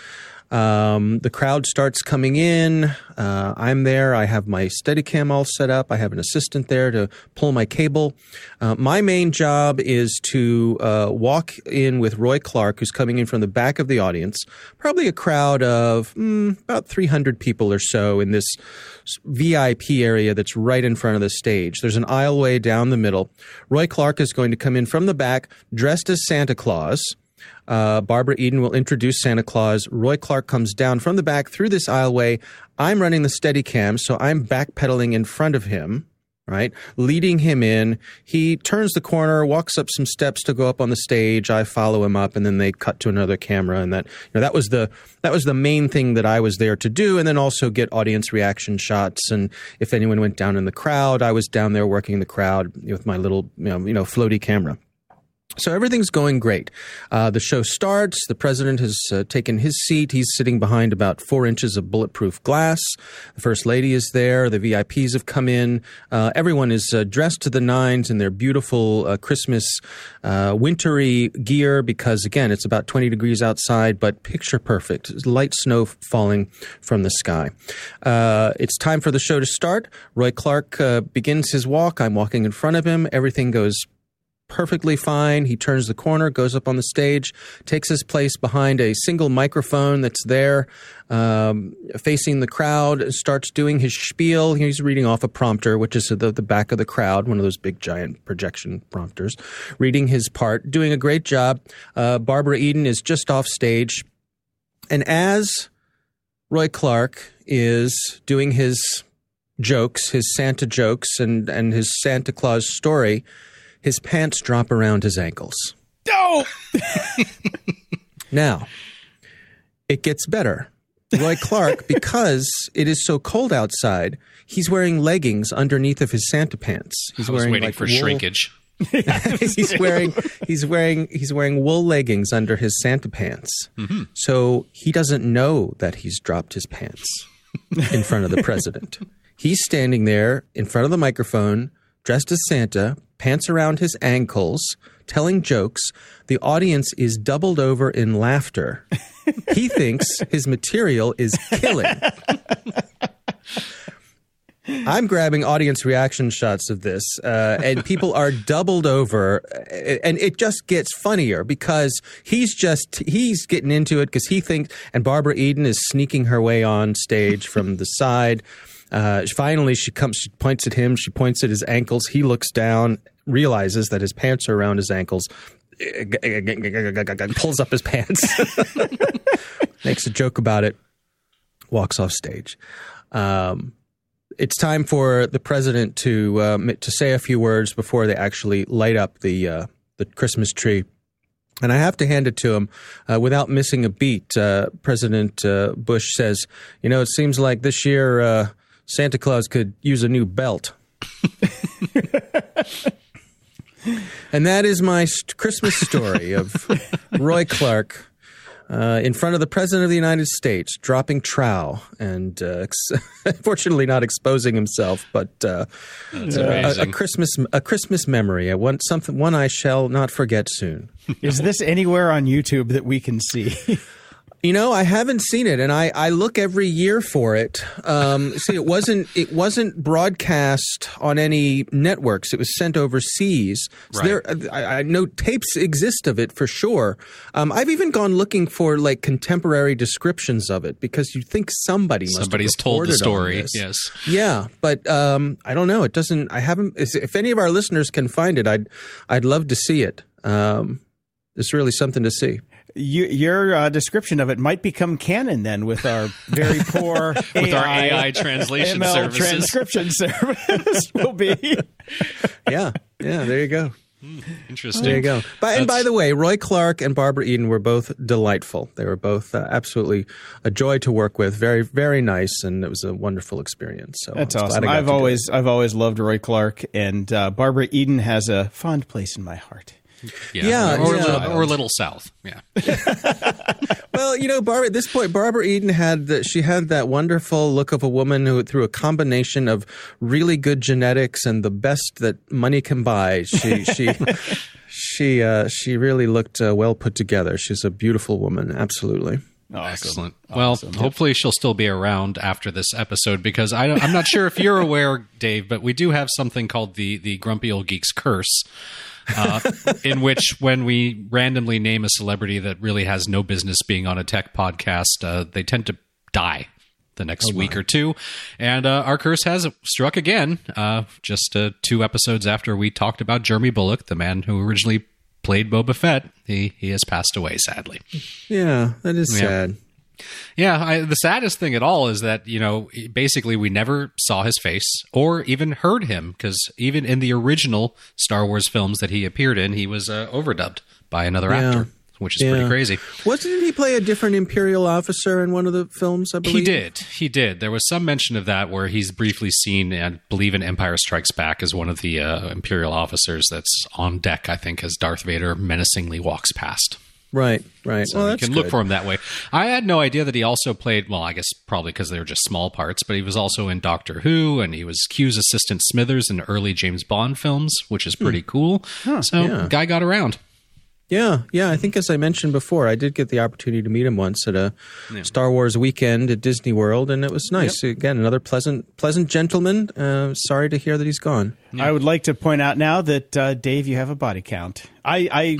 Um, the crowd starts coming in. Uh, I'm there. I have my Steadicam all set up. I have an assistant there to pull my cable. Uh, my main job is to uh, walk in with Roy Clark, who's coming in from the back of the audience. Probably a crowd of mm, about three hundred people or so in this V I P area that's right in front of the stage. There's an aisleway down the middle. Roy Clark is going to come in from the back dressed as Santa Claus. Uh, Barbara Eden will introduce Santa Claus. Roy Clark comes down from the back through this aisleway. I'm running the Steadicam, so I'm backpedaling in front of him, right, leading him in. He turns the corner, walks up some steps to go up on the stage. I follow him up, and then they cut to another camera. And that, you know, that was the that was the main thing that I was there to do, and then also get audience reaction shots. And if anyone went down in the crowd, I was down there working the crowd with my little, you know, you know floaty camera. So everything's going great. Uh, the show starts. The president has uh, taken his seat. He's sitting behind about four inches of bulletproof glass. The first lady is there. The V I Ps have come in. Uh, everyone is uh, dressed to the nines in their beautiful uh, Christmas uh, wintry gear because, again, it's about twenty degrees outside, but picture perfect. Light snow falling from the sky. Uh, it's time for the show to start. Roy Clark uh, begins his walk. I'm walking in front of him. Everything goes perfectly fine. He turns the corner, goes up on the stage, takes his place behind a single microphone that's there, um, facing the crowd, starts doing his spiel. He's reading off a prompter, which is the, the back of the crowd, one of those big giant projection prompters, reading his part, doing a great job. Uh, Barbara Eden is just off stage. And as Roy Clark is doing his jokes, his Santa jokes and, and his Santa Claus story, his pants drop around his ankles. No! Now, it gets better. Roy Clark, because it is so cold outside, he's wearing leggings underneath of his Santa pants. He's I was wearing waiting like for wool. shrinkage. he's wearing he's wearing he's wearing wool leggings under his Santa pants. Mm-hmm. So he doesn't know that he's dropped his pants in front of the president. He's standing there in front of the microphone, dressed as Santa, pants around his ankles, telling jokes. The audience is doubled over in laughter. He thinks his material is killing. I'm grabbing audience reaction shots of this, uh, and people are doubled over, and it just gets funnier because he's just, he's getting into it because he thinks, and Barbara Eden is sneaking her way on stage from the side. Uh, finally, she comes, she points at him, she points at his ankles. He looks down, realizes that his pants are around his ankles, pulls up his pants, makes a joke about it, walks off stage. Um, it's time for the president to um, to say a few words before they actually light up the uh, the Christmas tree. And I have to hand it to him uh, without missing a beat. Uh, President uh, Bush says, you know, it seems like this year uh, Santa Claus could use a new belt. And that is my st- Christmas story of Roy Clark uh, in front of the President of the United States, dropping trow and uh, ex- fortunately not exposing himself, but uh, That's uh, amazing. a, a Christmas a Christmas memory, I want something one I shall not forget soon. Is this anywhere on YouTube that we can see? You know, I haven't seen it, and I, I look every year for it. Um, see, it wasn't it wasn't broadcast on any networks. It was sent overseas. So Right. there, I, I know tapes exist of it for sure. Um, I've even gone looking for like contemporary descriptions of it because you think somebody must Somebody's have told the reported on story. this. Yes. Yeah, but um, I don't know. It doesn't. I haven't. If any of our listeners can find it, I'd I'd love to see it. Um, it's really something to see. You, your uh, description of it might become canon then with our very poor With our A I translation M L services. transcription service will be. Yeah, yeah. There you go. Interesting. There you go. By, and by That's- the way, Roy Clark and Barbara Eden were both delightful. They were both uh, absolutely a joy to work with. Very, very nice, and it was a wonderful experience. So That's I was glad awesome. I got I've to do always I've always loved Roy Clark, and uh, Barbara Eden has a fond place in my heart. Yeah. Yeah, or, yeah. Little, or Little South. Yeah. it. Well, you know, Barbara, at this point, Barbara Eden had the, she had that wonderful look of a woman who, through a combination of really good genetics and the best that money can buy, she she she uh, she really looked uh, well put together. She's a beautiful woman, absolutely. Awesome. Excellent. Awesome. Well, hopefully she'll still be around after this episode because I don't, I'm not sure if you're aware, Dave, but we do have something called the the Grumpy Old Geeks Curse, uh, in which when we randomly name a celebrity that really has no business being on a tech podcast, uh, they tend to die the next oh week or two. And uh, our curse has struck again, uh, just uh, two episodes after we talked about Jeremy Bulloch, the man who originally played Boba Fett. He he has passed away, sadly. Yeah, that is yeah. sad. Yeah, I, the saddest thing at all is that, you know, basically we never saw his face or even heard him because even in the original Star Wars films that he appeared in, he was uh, overdubbed by another yeah. actor, which is yeah. pretty crazy. Wasn't he play a different Imperial officer in one of the films, I believe? He did. He did. There was some mention of that where he's briefly seen, I believe in Empire Strikes Back, as one of the uh, Imperial officers that's on deck, I think, as Darth Vader menacingly walks past. Right, right. So well, you that's can good. look for him that way. I had no idea that he also played, well, I guess probably because they were just small parts, but he was also in Doctor Who, and he was Q's assistant Smithers in early James Bond films, which is pretty hmm. cool. Huh, so, yeah. guy got around. Yeah, yeah. I think as I mentioned before, I did get the opportunity to meet him once at a yeah. Star Wars weekend at Disney World, and it was nice. Yep. Again, another pleasant, pleasant gentleman. Uh, sorry to hear that he's gone. Yeah. I would like to point out now that uh, Dave, you have a body count. I, I,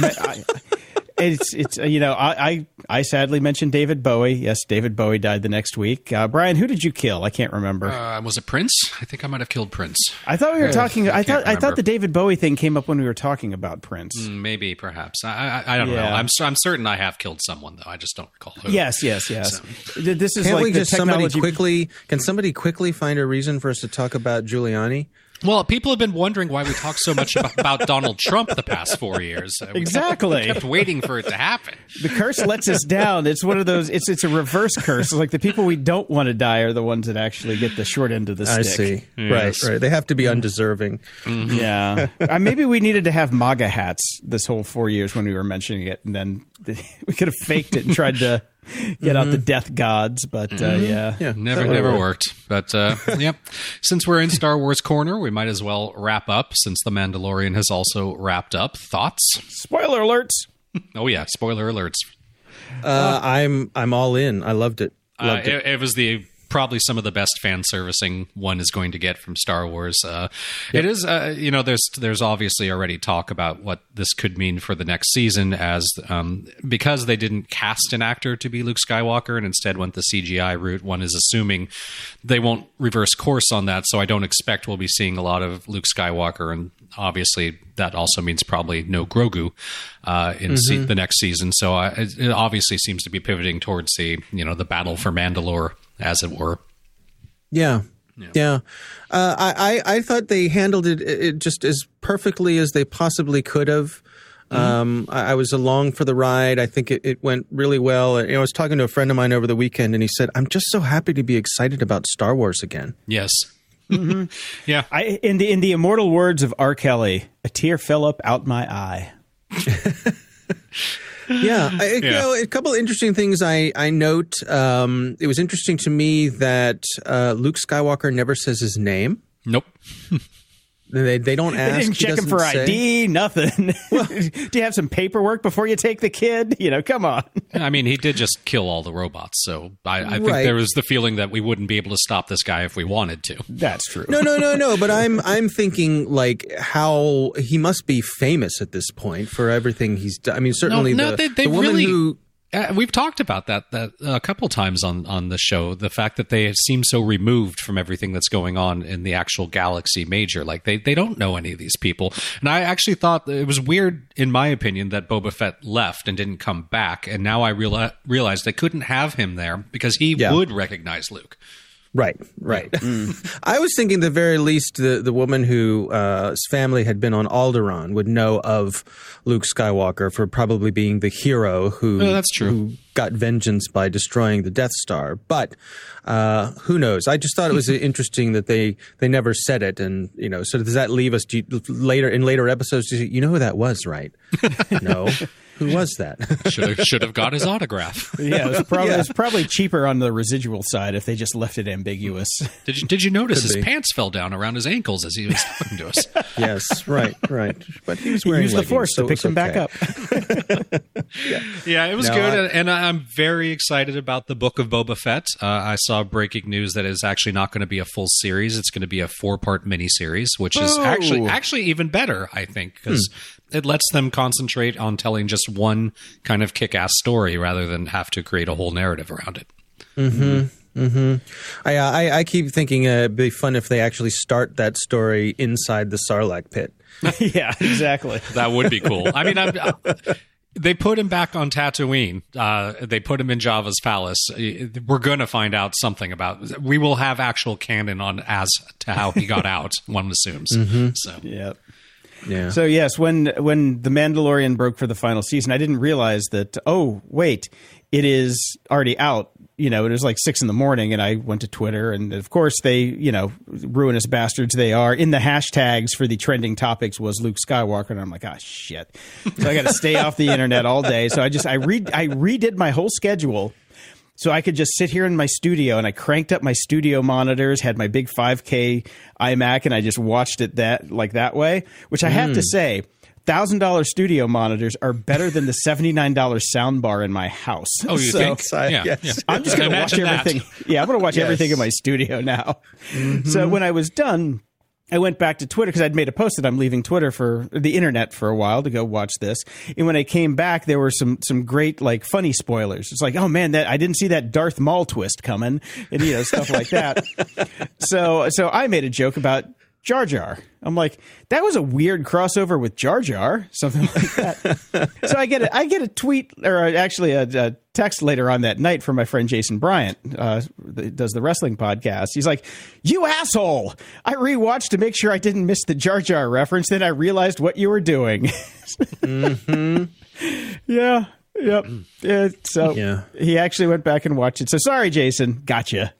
I it's, it's uh, you know, I, I, I sadly mentioned David Bowie. Yes, David Bowie died the next week. Uh, Brian, who did you kill? I can't remember. Uh, was it Prince? I think I might have killed Prince. I thought we were I, talking. I, I thought. remember. I thought the David Bowie thing came up when we were talking about Prince. Mm, maybe, perhaps. I, I, I don't yeah. know. I'm, I'm certain I have killed someone, though. I just don't recall who. Yes, yes, yes. So. This is Can't like we the just technology. somebody quickly? Can somebody quickly find a reason for us to talk about Giuliani? Well, people have been wondering why we talk so much about, about Donald Trump the past four years. Uh, we exactly. Kept, we kept waiting for it to happen. The curse lets us down. It's one of those. It's it's a reverse curse. It's like the people we don't want to die are the ones that actually get the short end of the stick. I see. Yes. Right, right. They have to be undeserving. Mm-hmm. Yeah. uh, maybe we needed to have MAGA hats this whole four years when we were mentioning it, and then we could have faked it and tried to get mm-hmm. out the death gods, but uh, mm-hmm. yeah. yeah, never, never worked. But uh, yep, since we're in Star Wars Corner, we might as well wrap up. Since The Mandalorian has also wrapped up, thoughts? Spoiler alerts! Oh yeah, spoiler alerts. Uh, I'm I'm all in. I loved it. Loved uh, it. it. It was the. Probably some of the best fan servicing one is going to get from Star Wars. Uh, yep. It is, uh, you know, there's there's obviously already talk about what this could mean for the next season, as um, because they didn't cast an actor to be Luke Skywalker and instead went the C G I route. One is assuming they won't reverse course on that, so I don't expect we'll be seeing a lot of Luke Skywalker, and obviously that also means probably no Grogu uh, in mm-hmm. se- the next season. So I, it obviously seems to be pivoting towards the you know the battle for Mandalore, as it were. Yeah. Yeah. yeah. Uh, I, I, I thought they handled it, it just as perfectly as they possibly could have. Mm-hmm. Um, I, I was along for the ride. I think it, it went really well. And, you know, I was talking to a friend of mine over the weekend, and he said, I'm just so happy to be excited about Star Wars again. Yes. Mm-hmm. yeah. I, in the in the immortal words of R. Kelly, a tear fell up out my eye. Yeah, I, you yeah. know, a couple of interesting things I, I note. Um, it was interesting to me that uh, Luke Skywalker never says his name. Nope. They they don't ask. They didn't check him for say. I D, nothing. Well, do you have some paperwork before you take the kid? You know, come on. I mean, he did just kill all the robots, so I, I think right. there was the feeling that we wouldn't be able to stop this guy if we wanted to. That's true. No, no, no, no. But I'm I'm thinking like how he must be famous at this point for everything he's done. I mean, certainly no, no, the, they, they the woman really, who. Uh, we've talked about that, that a couple times on, on the show, the fact that they seem so removed from everything that's going on in the actual galaxy major. Like, they, they don't know any of these people. And I actually thought it was weird, in my opinion, that Boba Fett left and didn't come back. And now I reali- realized they couldn't have him there because he yeah. would recognize Luke. Right, right. Mm. I was thinking, at the very least, the, the woman whose uh, family had been on Alderaan would know of Luke Skywalker for probably being the hero who, oh, that's true. who got vengeance by destroying the Death Star. But uh, who knows? I just thought it was interesting that they, they never said it. And, you know, so does that leave us do you, later in later episodes? You know who that was, right? No. Who was that? Should have, should have got his autograph. Yeah, it was, probably, Yeah. it was probably cheaper on the residual side if they just left it ambiguous. Did you did you notice Could his be. pants fell down around his ankles as he was talking to us? Yes, right, right. But he was He wearing used the leggings, force so to it pick was them back okay. up. Yeah, it was No, good, I- and I'm very excited about the Book of Boba Fett. Uh, I saw breaking news that it's actually not going to be a full series; it's going to be a four-part miniseries, which is Oh. actually actually even better, I think, because it lets them concentrate on telling just one kind of kick-ass story rather than have to create a whole narrative around it. I, I I keep thinking uh, it'd be fun if they actually start that story inside the Sarlacc pit. Yeah, exactly. That would be cool. I mean, I'm, I, they put him back on Tatooine. Uh, they put him in Jabba's palace. We're going to find out something about. We will have actual canon on as to how he got out. One assumes. So Yep. Yeah. So yes, when when the Mandalorian broke for the final season, I didn't realize that. Oh, wait, it is already out. You know, it was like six in the morning, and I went to Twitter, and of course they, you know, ruinous bastards they are. In the hashtags for the trending topics was Luke Skywalker, and I'm like, ah, shit. So I got to stay off the internet all day. So I just I read I redid my whole schedule. So I could just sit here in my studio, and I cranked up my studio monitors, had my big five K iMac, and I just watched it that like that way, which I have to say, one thousand dollars studio monitors are better than the seventy-nine dollars sound bar in my house. oh, you So think? Side, Yeah, yes. yeah. I'm just going to watch Imagine that. everything. Yeah, I'm going to watch Yes. everything in my studio now. So when I was done, I went back to Twitter because I'd made a post that I'm leaving Twitter for the internet for a while to go watch this. And when I came back, there were some some great like funny spoilers. It's like, oh man, that I didn't see that Darth Maul twist coming, and you know stuff like that. so so I made a joke about Jar Jar. I'm like, that was a weird crossover with Jar Jar, something like that. So I get a, I get a tweet or actually a, a text later on that night from my friend Jason Bryant, uh, that does the wrestling podcast. He's like, "You asshole! I rewatched to make sure I didn't miss the Jar Jar reference. Then I realized what you were doing." mm-hmm. Yeah. Yep. Yeah, so Yeah. he actually went back and watched it. So sorry, Jason. Gotcha.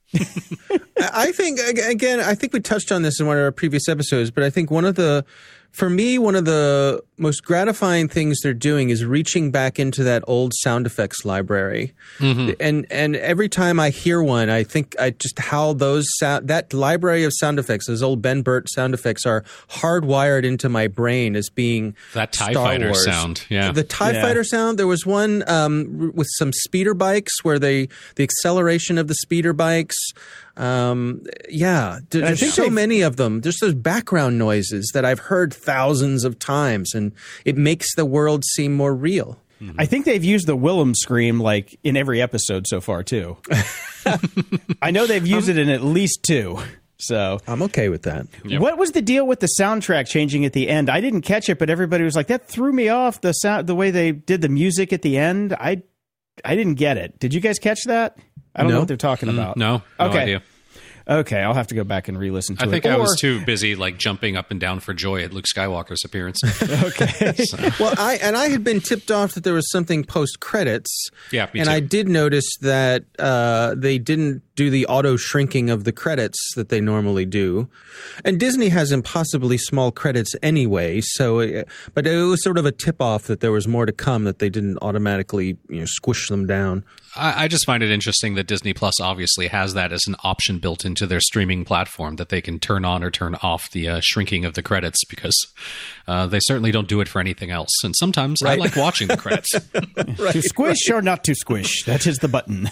I think, again, I think we touched on this in one of our previous episodes, but I think one of the, for me, one of the most gratifying things they're doing is reaching back into that old sound effects library. Mm-hmm. And and every time I hear one, I think I just how those sound, that library of sound effects, those old Ben Burt sound effects are hardwired into my brain as being That TIE Star fighter Wars. sound. Yeah. The TIE Yeah. fighter sound. There was one um, with some speeder bikes where they, the acceleration of the speeder bikes. Um, yeah, there- I there's think so they've- many of them. There's those background noises that I've heard thousands of times, and it makes the world seem more real. I think they've used the Willem scream like in every episode so far too. I know they've used it in at least two. So I'm okay with that. Yep. what was the deal with the soundtrack changing at the end? I didn't catch it, but everybody was like, that threw me off, the sound, the way they did the music at the end. I I didn't get it. Did you guys catch that? I don't No. know what they're talking about. no, no okay. idea. Okay, I'll have to go back and re-listen to I it. think I Or- was too busy like jumping up and down for joy at Luke Skywalker's appearance. Okay. Well, I and I had been tipped off that there was something post credits. Yeah, me and too. I did notice that uh, they didn't do the auto shrinking of the credits that they normally do. And Disney has impossibly small credits anyway, so it, but it was sort of a tip off that there was more to come, that they didn't automatically, you know, squish them down. I, I just find it interesting that Disney Plus obviously has that as an option built into their streaming platform, that they can turn on or turn off the uh, shrinking of the credits, because uh, they certainly don't do it for anything else. And sometimes I Right. like watching the credits. to squish or not to squish? That is the button.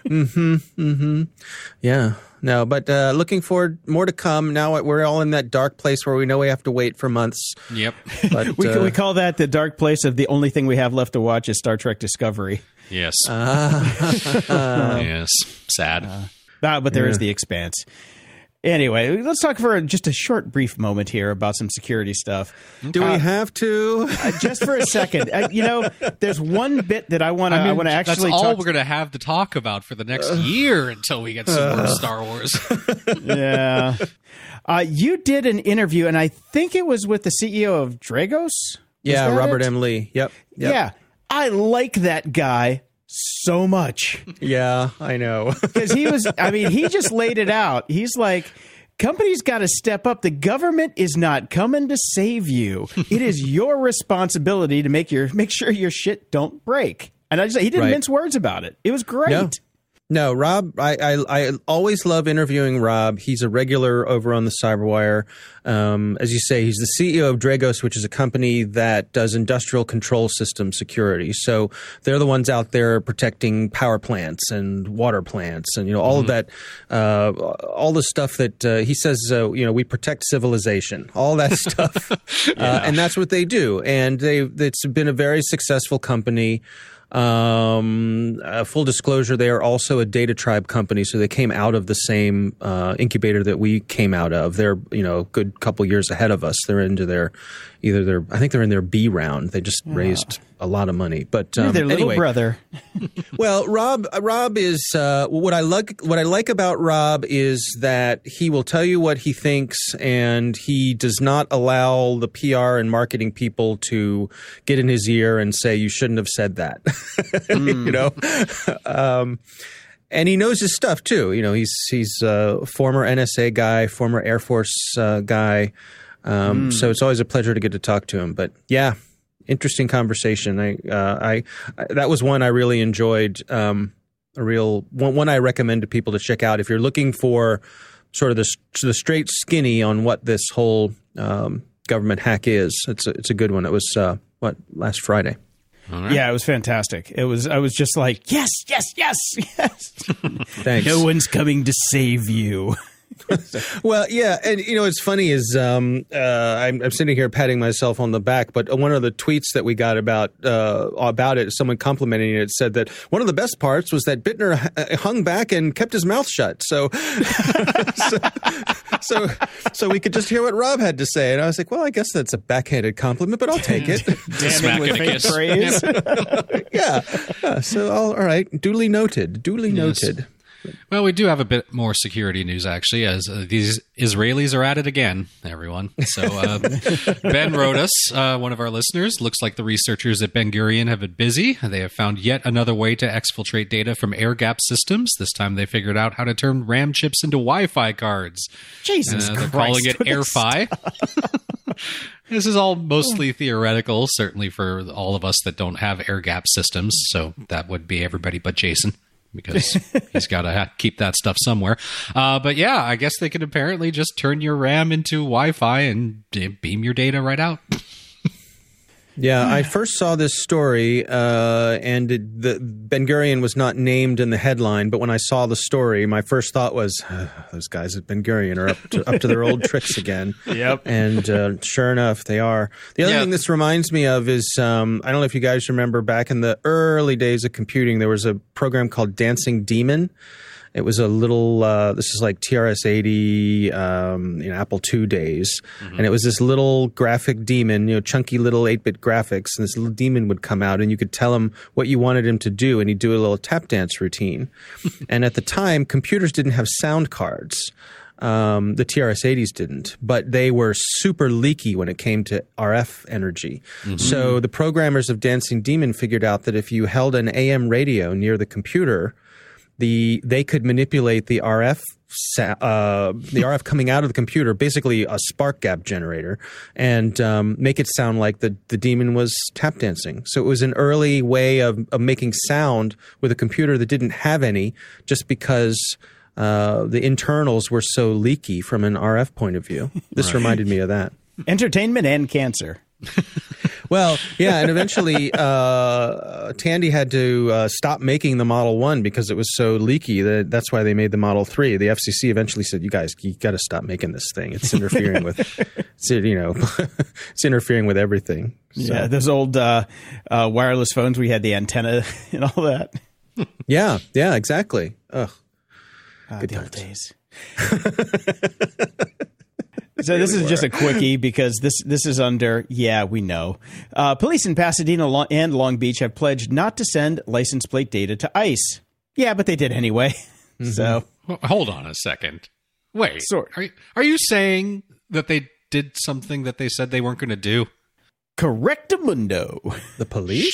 Yeah. No, but uh, looking forward, more to come. Now we're all in that dark place where we know we have to wait for months. Yep. But We, uh, we call that the dark place of the only thing we have left to watch is Star Trek Discovery. Yes. Uh, yes. Sad. Ah, but there is the Expanse. Anyway, let's talk for just a short, brief moment here about some security stuff. do we have to? Uh, just for a second, uh, you know, there's one bit that I want to. I, I mean, want to that's actually all talk. we're going to have to talk about for the next year until we get some more Star Wars. Yeah, uh, you did an interview, and I think it was with the C E O of Dragos. Was Yeah, that Robert it? M. Lee. Yep. yep. Yeah, I like that guy so much. Yeah, I know. Because he was, I mean, he just laid it out. He's like, companies got to step up. The government is not coming to save you. It is your responsibility to make your make sure your shit don't break. And I just he didn't Right. mince words about it. It was great. No. No, Rob, I, I I always love interviewing Rob. He's a regular over on the Cyberwire. Um, as you say, he's the C E O of Dragos, which is a company that does industrial control system security. So they're the ones out there protecting power plants and water plants and, you know, all mm-hmm. of that, uh, all the stuff that uh, he says, uh, you know, we protect civilization, all that stuff. yeah. uh, and that's what they do. And they it's been a very successful company. Um, uh, full disclosure, they are also a Data Tribe company, so they came out of the same uh, incubator that we came out of. They're, you know, a good couple years ahead of us. They're into their either their I think they're in their B round. They just yeah. raised a lot of money. But um, You're their little anyway, brother. well, Rob, Rob is uh, what I like. What I like about Rob is that he will tell you what he thinks, and he does not allow the P R and marketing people to get in his ear and say you shouldn't have said that. mm. You know, um, and he knows his stuff too. You know, he's he's a former N S A guy, former Air Force uh, guy. Um, mm. So it's always a pleasure to get to talk to him. But yeah. Interesting conversation. I, uh, I, I, that was one I really enjoyed. Um, a real one, one I recommend to people to check out if you're looking for sort of the the straight skinny on what this whole um, government hack is. It's a, it's a good one. It was uh, what last Friday. Right. Yeah, it was fantastic. It was. I was just like, yes, yes, yes, yes. Thanks. No one's coming to save you. Well, yeah, and you know what's funny is um, uh, I'm, I'm sitting here patting myself on the back, but one of the tweets that we got about uh, about it, someone complimenting it, said that one of the best parts was that Bittner h- hung back and kept his mouth shut, so, so so so we could just hear what Rob had to say, and I was like, well, I guess that's a backhanded compliment, but I'll take it. Damning with fake praise. yeah, yeah. So all, all right, duly noted. Duly yes. noted. Well, we do have a bit more security news, actually, as uh, these Israelis are at it again, everyone. So uh, Ben wrote us, uh, one of our listeners, looks like the researchers at Ben Gurion have been busy. They have found yet another way to exfiltrate data from air-gapped systems. This time they figured out how to turn RAM chips into Wi-Fi cards. Jesus uh, Christ. They're calling it AirFi. This is all mostly theoretical, certainly for all of us that don't have air-gapped systems. So that would be everybody but Jason, because he's got to ha- keep that stuff somewhere. Uh, but yeah, I guess they could apparently just turn your RAM into Wi-Fi and uh, beam your data right out. Yeah, I first saw this story, uh, and it, the, Ben Gurion was not named in the headline. But when I saw the story, my first thought was, oh, "Those guys at Ben Gurion are up to, up to their old tricks again." Yep. And uh, sure enough, they are. The other Yeah. thing this reminds me of is, um, I don't know if you guys remember back in the early days of computing, there was a program called Dancing Demon. It was a little, uh, this is like T R S eighty, um, you know, Apple two days. Mm-hmm. And it was this little graphic demon, you know, chunky little eight-bit graphics. And this little demon would come out and you could tell him what you wanted him to do. And he'd do a little tap dance routine. And at the time, computers didn't have sound cards. Um, the T R S eighties didn't, but they were super leaky when it came to R F energy. Mm-hmm. So the programmers of Dancing Demon figured out that if you held an A M radio near the computer, The they could manipulate the R F uh, the R F coming out of the computer, basically a spark gap generator, and um, make it sound like the the demon was tap dancing. So it was an early way of, of making sound with a computer that didn't have any, just because uh, the internals were so leaky from an R F point of view. This right. reminded me of that. Entertainment and cancer. Well, yeah, and eventually uh, Tandy had to uh, stop making the Model one because it was so leaky. That that's why they made the Model three. The F C C eventually said, "You guys, you got to stop making this thing. It's interfering with, it's, you know, it's interfering with everything." So. Yeah, those old uh, uh, wireless phones. We had the antenna and all that. Yeah, yeah, exactly. Ugh, uh, good the old days. So this is just a quickie because this this is under, yeah, we know. Uh, police in Pasadena and Long Beach have pledged not to send license plate data to ICE. Yeah, but they did anyway. Mm-hmm. So hold on a second. Wait, Sorry. are, are you saying that they did something that they said they weren't going to do? Correctamundo. The police?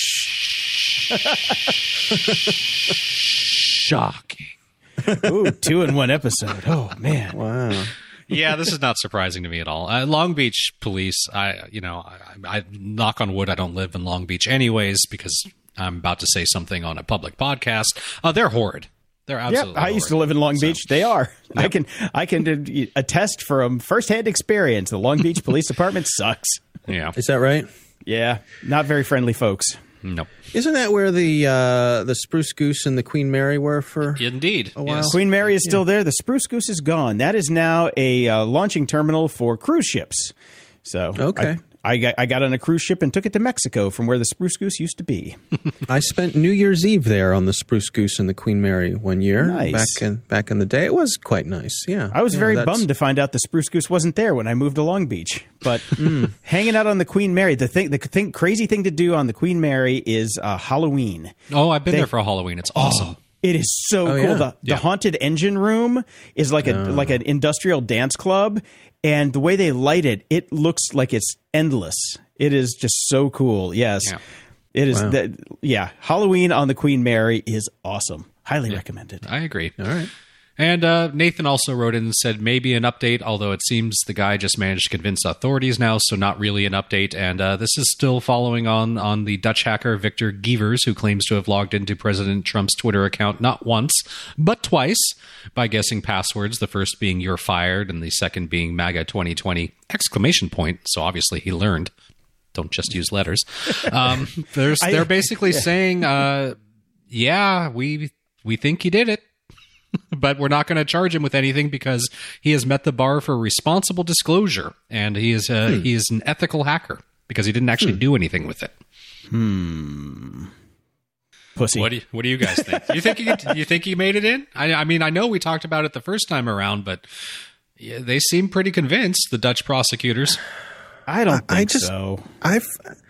Shocking. Ooh, two in one episode. Oh, man. Wow. Yeah, this is not surprising to me at all. Uh, Long Beach police, I, you know, I, I knock on wood, I don't live in Long Beach anyways because I'm about to say something on a public podcast. Uh, they're horrid. They're absolutely. Yep, I used to live in Long so, Beach. They are. Yep. I can I can attest from firsthand experience. The Long Beach Police Department sucks. Yeah. Is that right? Yeah, not very friendly folks. Nope. Isn't that where the uh, the Spruce Goose and the Queen Mary were for? Indeed. A while. Yes. Queen Mary is still there. The Spruce Goose is gone. That is now a uh, launching terminal for cruise ships. So Okay. I, I got I got on a cruise ship and took it to Mexico from where the Spruce Goose used to be. I spent New Year's Eve there on the Spruce Goose and the Queen Mary one year. Nice. Back in back in the day. It was quite nice. Yeah. I was Yeah, very that's- bummed to find out the Spruce Goose wasn't there when I moved to Long Beach. But hanging out on the Queen Mary, the thing, the thing, crazy thing to do on the Queen Mary is uh, Halloween. Oh, I've been They- there for a Halloween. It's awesome. It is so Oh, cool. yeah. The, the Yeah. haunted engine room is like a like an industrial dance club, and the way they light it, it looks like it's endless. It is just so cool. Yes, Yeah. it is. Wow. That, yeah, Halloween on the Queen Mary is awesome. Highly recommended. I agree. All right. And uh, Nathan also wrote in and said maybe an update, although it seems the guy just managed to convince authorities now, so not really an update. And uh, this is still following on on the Dutch hacker Victor Gievers, who claims to have logged into President Trump's Twitter account not once, but twice by guessing passwords, the first being "you're fired" and the second being MAGA twenty twenty exclamation point. So obviously he learned. Don't just use letters. Um, there's, I- they're basically saying, uh, yeah, we we think he did it. But we're not going to charge him with anything because he has met the bar for responsible disclosure, and he is uh, Hmm. he is an ethical hacker because he didn't actually do anything with it. Pussy. What do you, what do you guys think? You think he, you think he made it in? I, I mean, I know we talked about it the first time around, but yeah, they seem pretty convinced, the Dutch prosecutors. I don't think I just- so. I've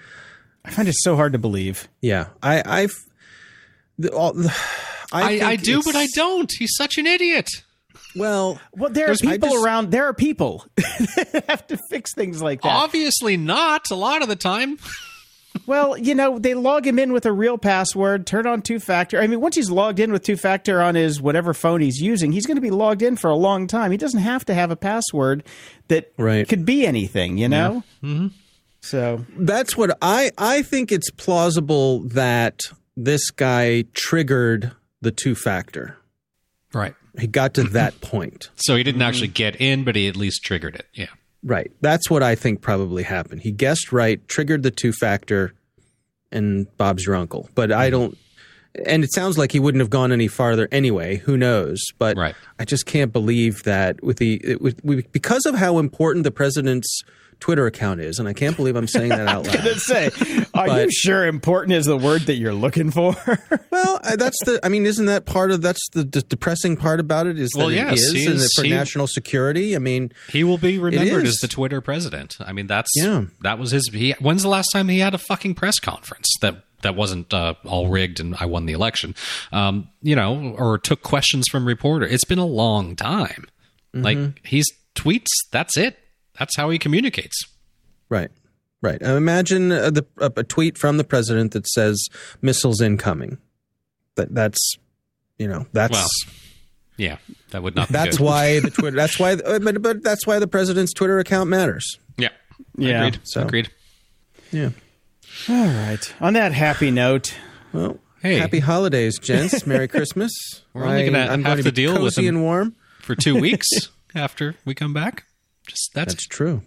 I find it so hard to believe. yeah. I I've the, all, the, I, I, think do, it's- but I don't. He's such an idiot. Well, Well, there are There's- I people just- around. There are people that have to fix things like that. Obviously not a lot of the time. Well, you know, they log him in with a real password, turn on two-factor. I mean, once he's logged in with two-factor on his whatever phone he's using, he's going to be logged in for a long time. He doesn't have to have a password that Right. could be anything, you know? Mm-hmm. So, that's what I I think it's plausible that this guy triggered the two factor. Right. He got to that point. So he didn't actually get in, but he at least triggered it. Yeah. Right. That's what I think probably happened. He guessed right, triggered the two factor, and Bob's your uncle. But I don't. And it sounds like he wouldn't have gone any farther anyway. Who knows? But Right. I just can't believe that with the with, with, because of how important the president's Twitter account is, and I can't believe I'm saying that out loud. let's say, are you But- sure important is the word that you're looking for? Well, uh, that's the. I mean, isn't that part of that's the, the depressing part about it? Is that Well, it yes, is, he and is- that for he- national security. I mean, He will be remembered is. as the Twitter president. I mean, that's Yeah. that was his. He, when's the last time he had a fucking press conference that that wasn't uh, all rigged and I won the election? Um, you know, or took questions from reporter. It's been a long time. Mm-hmm. Like he's tweets. That's it. That's how he communicates. right, right. Uh, imagine uh, the uh, a tweet from the president that says "missiles incoming." That that's, you know, that's Well, Yeah, that would not. Be that's good. why the Twitter. That's why, uh, but, but that's why the president's Twitter account matters. Yeah. Yeah. Agreed. So- Agreed. Yeah. All right. On that happy note, Well, Hey. happy holidays, gents. Merry Christmas. We're only gonna I- I'm have going to be deal with cozy them. and warm. For two weeks after we come back. Just that's, That's true.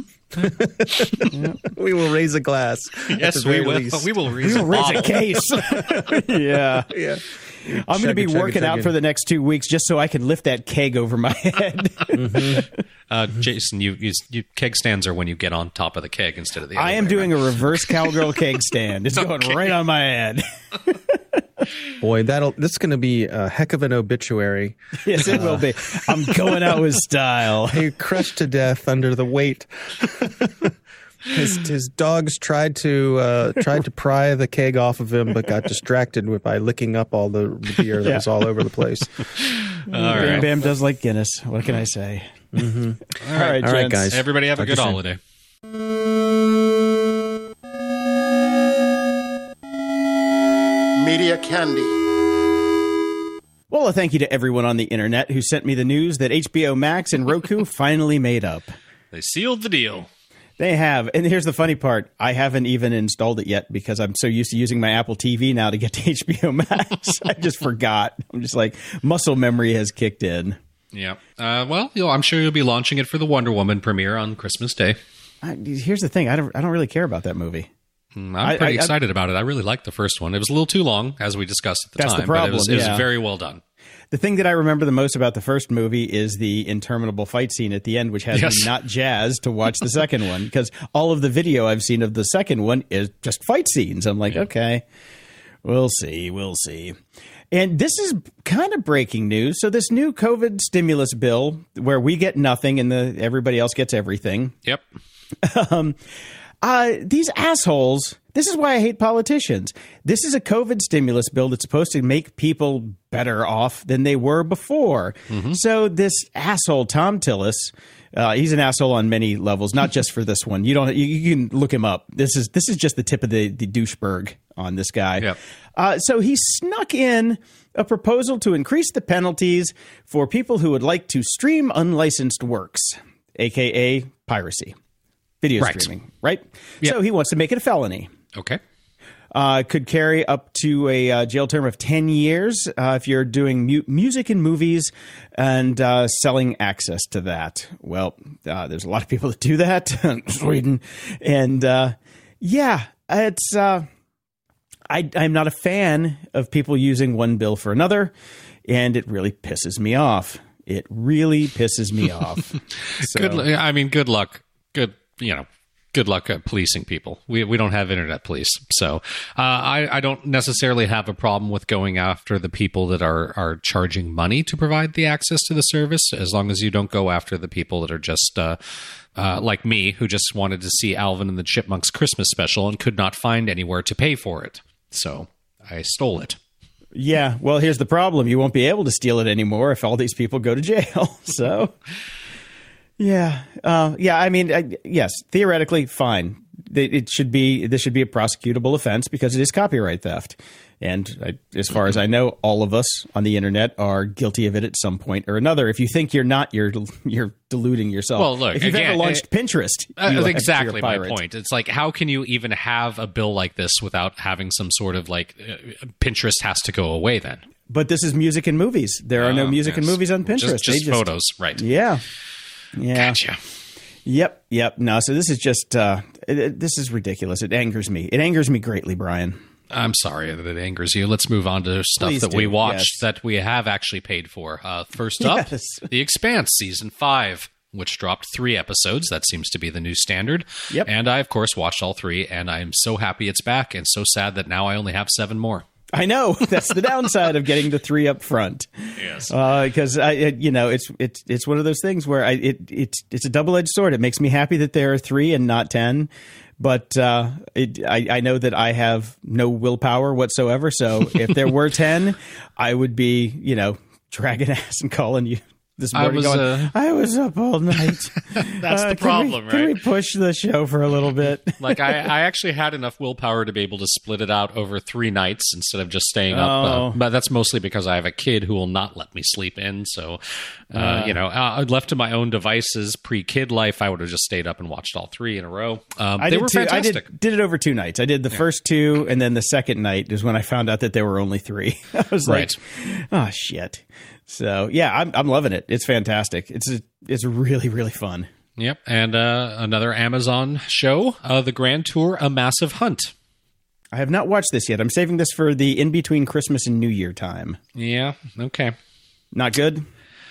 We will raise a glass. at yes, the we very will. least. We will raise a raise bottle. a case. yeah. Yeah. I'm going to be Chugga, chugga, working out chugga. for the next two weeks just so I can lift that keg over my head. Uh, Jason, you, you, you keg stands are when you get on top of the keg instead of the. I other am way, doing right? a reverse cowgirl keg stand. It's going Okay. right on my head. Boy, that'll this going to be a heck of an obituary. Yes, it will be. I'm going out with style. He crushed to death under the weight. His his dogs tried to uh, tried to pry the keg off of him, but got distracted with, by licking up all the beer that Yeah. was all over the place. All Bam right. Bam does like Guinness. What can I say? Mm-hmm. All right, All right, gents. guys. Everybody have a Talk to good you soon. holiday. Media Candy. Well, a thank you to everyone on the internet who sent me the news that H B O Max and Roku finally made up. They sealed the deal. They have. And here's the funny part. I haven't even installed it yet because I'm so used to using my Apple T V now to get to H B O Max. I just forgot. I'm just like, muscle memory has kicked in. Yeah. Uh, well, you'll, I'm sure you'll be launching it for the Wonder Woman premiere on Christmas Day. I, here's the thing. I don't, I don't really care about that movie. Mm, I'm pretty I, I, excited about it. I really liked the first one. It was a little too long, as we discussed at the That's time. the problem, but it was, it was yeah. very well done. The thing that I remember the most about the first movie is the interminable fight scene at the end, which has Yes. me not jazzed to watch the second one, because all of the video I've seen of the second one is just fight scenes. I'm like, Yeah. okay, we'll see, we'll see. And this is kind of breaking news. So this new COVID stimulus bill, where we get nothing and the everybody else gets everything. Yep. um, uh, these assholes. This is why I hate politicians. This is a COVID stimulus bill that's supposed to make people better off than they were before. Mm-hmm. So this asshole, Tom Tillis, uh, he's an asshole on many levels, not just for this one. You don't, you, you can look him up. This is this is just the tip of the, the doucheberg on this guy. Yep. Uh, so he snuck in a proposal to increase the penalties for people who would like to stream unlicensed works, a k a piracy, video Right. streaming, right? Yep. So he wants to make it a felony. Okay. Uh, could carry up to a uh, jail term of ten years uh, if you're doing mu- music and movies and uh, selling access to that. Well, uh, there's a lot of people that do that in Sweden. And uh, yeah, it's uh, I, I'm not a fan of people using one bill for another, and it really pisses me off. It really pisses me off. So, Good. lu- I mean, good luck. Good, you know, good luck at policing people. We we don't have internet police, so uh, I I don't necessarily have a problem with going after the people that are are charging money to provide the access to the service, as long as you don't go after the people that are just uh, uh, like me, who just wanted to see Alvin and the Chipmunks Christmas special and could not find anywhere to pay for it, so I stole it. yeah, well, here's the problem. You won't be able to steal it anymore if all these people go to jail. So, yeah. Uh, yeah, I mean, I, yes, theoretically, fine. It, it should be, this should be a prosecutable offense because it is copyright theft. And I, as far as I know, all of us on the internet are guilty of it at some point or another. If you think you're not, you're you're deluding yourself. Well, look, if you've again, ever launched uh, Pinterest, Uh, you are- exactly you're a my pirate. point. It's like, how can you even have a bill like this without having some sort of like uh, Pinterest has to go away then? But this is music and movies. There are no Oh, music and yes. movies on Pinterest. Just, just They photos, right? Yeah. Yeah. Gotcha. Yep, yep. No, so this is just uh, it, it- this is ridiculous. It angers me. It angers me greatly, Brian. I'm sorry that it angers you. Let's move on to stuff Please that do, we watched yes. that we have actually paid for. Uh, first up, Yes. The Expanse season five, which dropped three episodes. That seems to be the new standard. Yep. And I, of course, watched all three, and I'm so happy it's back, and so sad that now I only have seven more. I know that's the downside of getting the three up front. Yes. Because I, it, you know, it's it's it's one of those things where I it it's it's a double edged sword. It makes me happy that there are three and not ten, but uh, it, I I know that I have no willpower whatsoever. So if there were ten, I would be, you know, dragging ass and calling you this I morning. was, going, uh, I was up all night. That's Uh, the can problem, we, Can we right? push the show for a little bit? Like I, I actually had enough willpower to be able to split it out over three nights instead of just staying up. Uh, Oh. but that's mostly because I have a kid who will not let me sleep in. So, uh, you know, uh, left to my own devices, pre-kid life, I would have just stayed up and watched all three in a row. Um, I they did were two, fantastic. I did, did it over two nights. I did the first two, and then the second night is when I found out that there were only three. I was like, oh, shit. So, yeah, I'm, I'm loving it. It's fantastic. It's it's really, really fun. Yep, and uh, another Amazon show, uh, The Grand Tour: A Massive Hunt. I have not watched this yet. I'm saving this for the in-between Christmas and New Year time. Yeah, okay. Not good?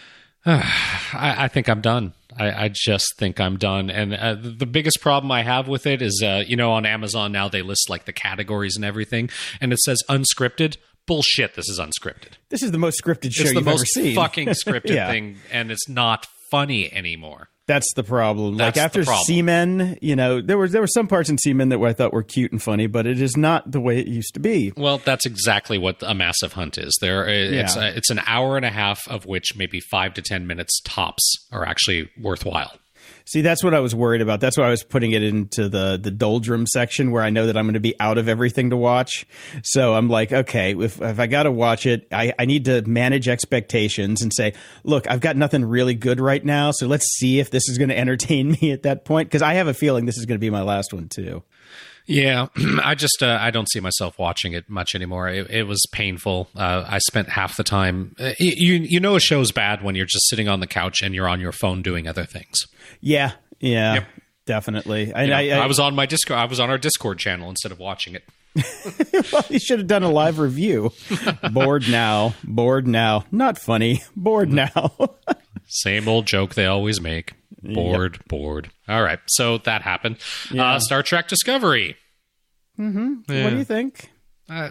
I, I think I'm done. I, I just think I'm done. And uh, the biggest problem I have with it is, uh, you know, on Amazon now they list like the categories and everything, and it says unscripted. Bullshit, this is unscripted. This is the most scripted show It's the you've ever most seen. fucking scripted Yeah. thing, and it's not funny anymore. That's the problem. That's like after the problem. Seamen, you know, there were there were some parts in Seamen that I thought were cute and funny, but it is not the way it used to be. Well, that's exactly what A Massive Hunt is. There, it's Yeah. a, it's an hour and a half of which maybe five to ten minutes tops are actually worthwhile. See, that's what I was worried about. That's why I was putting it into the the doldrum section where I know that I'm going to be out of everything to watch. So I'm like, okay, if, if I got to watch it, I, I need to manage expectations and say, look, I've got nothing really good right now. So let's see if this is going to entertain me at that point. Because I have a feeling this is going to be my last one, too. Yeah, I just uh, I don't see myself watching it much anymore. It, it was painful. Uh, I spent half the time. Uh, you you know a show's bad when you're just sitting on the couch and you're on your phone doing other things. Yeah, yeah, Yep. definitely. I, You know, I, I, I was on my Discord. I was on our Discord channel instead of watching it. well, you should have done a live review. Bored now, bored now, not funny. Bored now. Same old joke they always make. Bored, yep. bored. All right, so that happened. Yeah. Uh, Star Trek Discovery. Mm-hmm. Yeah. What do you think? Uh,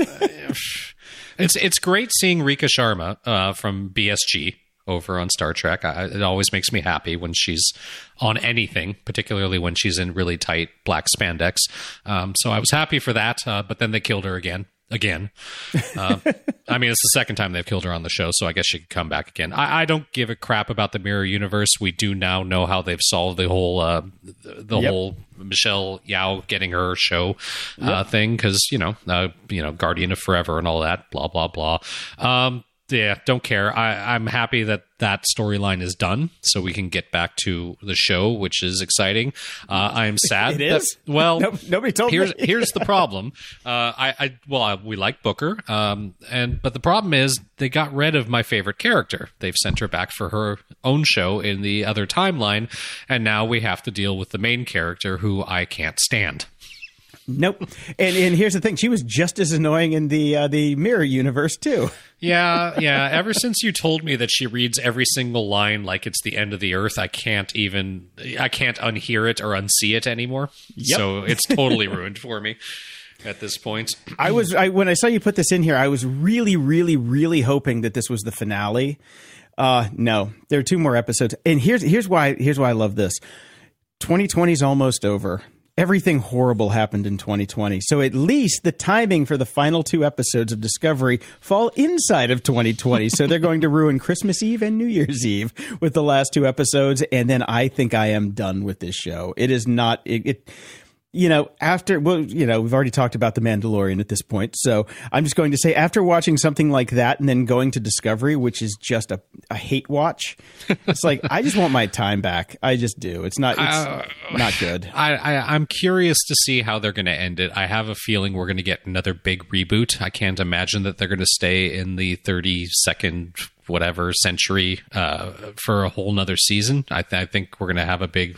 it's it's great seeing Rika Sharma uh, from B S G over on Star Trek. I, it always makes me happy when she's on anything, particularly when she's in really tight black spandex. Um, so I was happy for that, uh, but then they killed her again. Again. Uh, I mean, it's the second time they've killed her on the show, so I guess she could come back again. I, I don't give a crap about the Mirror Universe. We do now know how they've solved the whole uh, the, the yep. whole Michelle Yeoh getting her show uh, yep. thing, because, you know, uh, you know, Guardian of Forever and all that, blah, blah, blah. Um, yeah, don't care. I, I'm happy that that storyline is done, so we can get back to the show, which is exciting. Uh, I am sad. It that, is? Well, no, nobody told here's, me. Here's the problem. Uh, I, I well, I, we like Booker, um, and but the problem is they got rid of my favorite character. They've sent her back for her own show in the other timeline, and now we have to deal with the main character who I can't stand. Nope. And and here's the thing: she was just as annoying in the uh, the Mirror Universe too. Yeah, yeah. Ever since you told me that she reads every single line like it's the end of the earth, I can't even I can't unhear it or unsee it anymore. Yep. So it's totally ruined for me at this point. I was I when I saw you put this in here, I was really, really, really hoping that this was the finale. Uh, no, there are two more episodes, and here's here's why here's why I love this. twenty twenty is almost over. Everything horrible happened in twenty twenty. So at least the timing for the final two episodes of Discovery fall inside of twenty twenty. So they're going to ruin Christmas Eve and New Year's Eve with the last two episodes. And then I think I am done with this show. It is not it, it you know, after, well, you know, we've already talked about The Mandalorian at this point. So I'm just going to say, after watching something like that and then going to Discovery, which is just a, a hate watch, it's like, I just want my time back. I just do. It's not, it's uh, not good. I, I, I'm curious to see how they're going to end it. I have a feeling we're going to get another big reboot. I can't imagine that they're going to stay in the thirty-second whatever century uh, for a whole nother season. I, th- I think we're going to have a big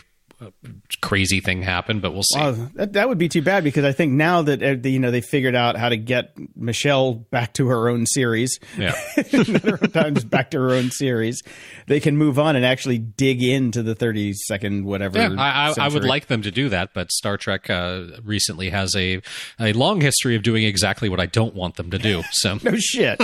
crazy thing happen, but we'll see. Well, that, that would be too bad, because I think now that uh, you know they figured out how to get Michelle back to her own series, yeah, times back to her own series, they can move on and actually dig into the thirty-second whatever. Yeah, I, I, I would like them to do that, but Star Trek uh, recently has a a long history of doing exactly what I don't want them to do. So no shit.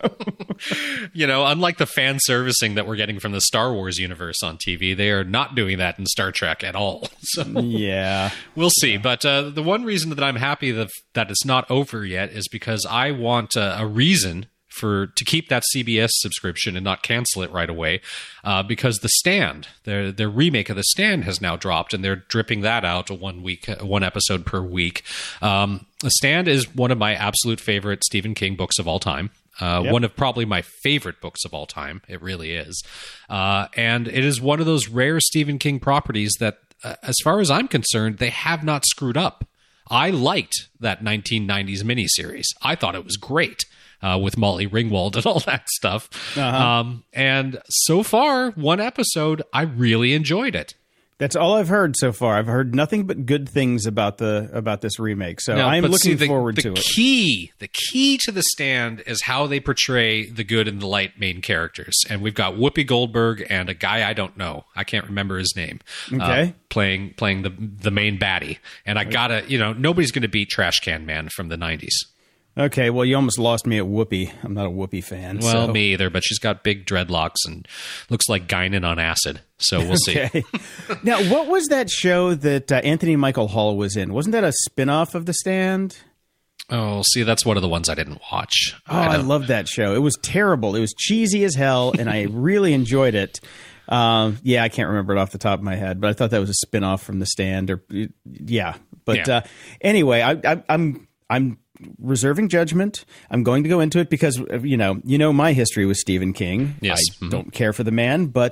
You know, unlike the fan servicing that we're getting from the Star Wars universe on T V, they are not doing that in Star Trek at all. So yeah, we'll see. But uh, the one reason that I'm happy that that it's not over yet is because I want uh, a reason for to keep that C B S subscription and not cancel it right away. Uh, because The Stand, their their remake of The Stand has now dropped, and they're dripping that out one week, one episode per week. Um, The Stand is one of my absolute favorite Stephen King books of all time. Uh, yep. One of probably my favorite books of all time. It really is. Uh, and it is one of those rare Stephen King properties that, uh, as far as I'm concerned, they have not screwed up. I liked that nineteen nineties miniseries. I thought it was great uh, with Molly Ringwald and all that stuff. Uh-huh. Um, and so far, one episode, I really enjoyed it. That's all I've heard so far. I've heard nothing but good things about the about this remake. So no, I'm looking see, the, forward the to it. Key, the key to The Stand is how they portray the good and the light main characters. And we've got Whoopi Goldberg and a guy I don't know. I can't remember his name. Okay. Uh, playing playing the the main baddie. And I gotta, you know, nobody's going to beat Trash Can Man from the nineties. Okay, well, you almost lost me at Whoopi. I'm not a Whoopi fan. Well, so. me either, but she's got big dreadlocks and looks like Guinan on acid. So we'll okay. see. Now, what was that show that uh, Anthony Michael Hall was in? Wasn't that a spin-off of The Stand? Oh, see, that's one of the ones I didn't watch. Oh, I, I loved that show. It was terrible. It was cheesy as hell, and I really enjoyed it. Um, yeah, I can't remember it off the top of my head, but I thought that was a spinoff from The Stand. Or yeah, but Yeah. Uh, anyway, I, I, I'm I'm reserving judgment. I'm going to go into it because you know you know my history with Stephen King. Yes. I Mhm. don't care for the man, but.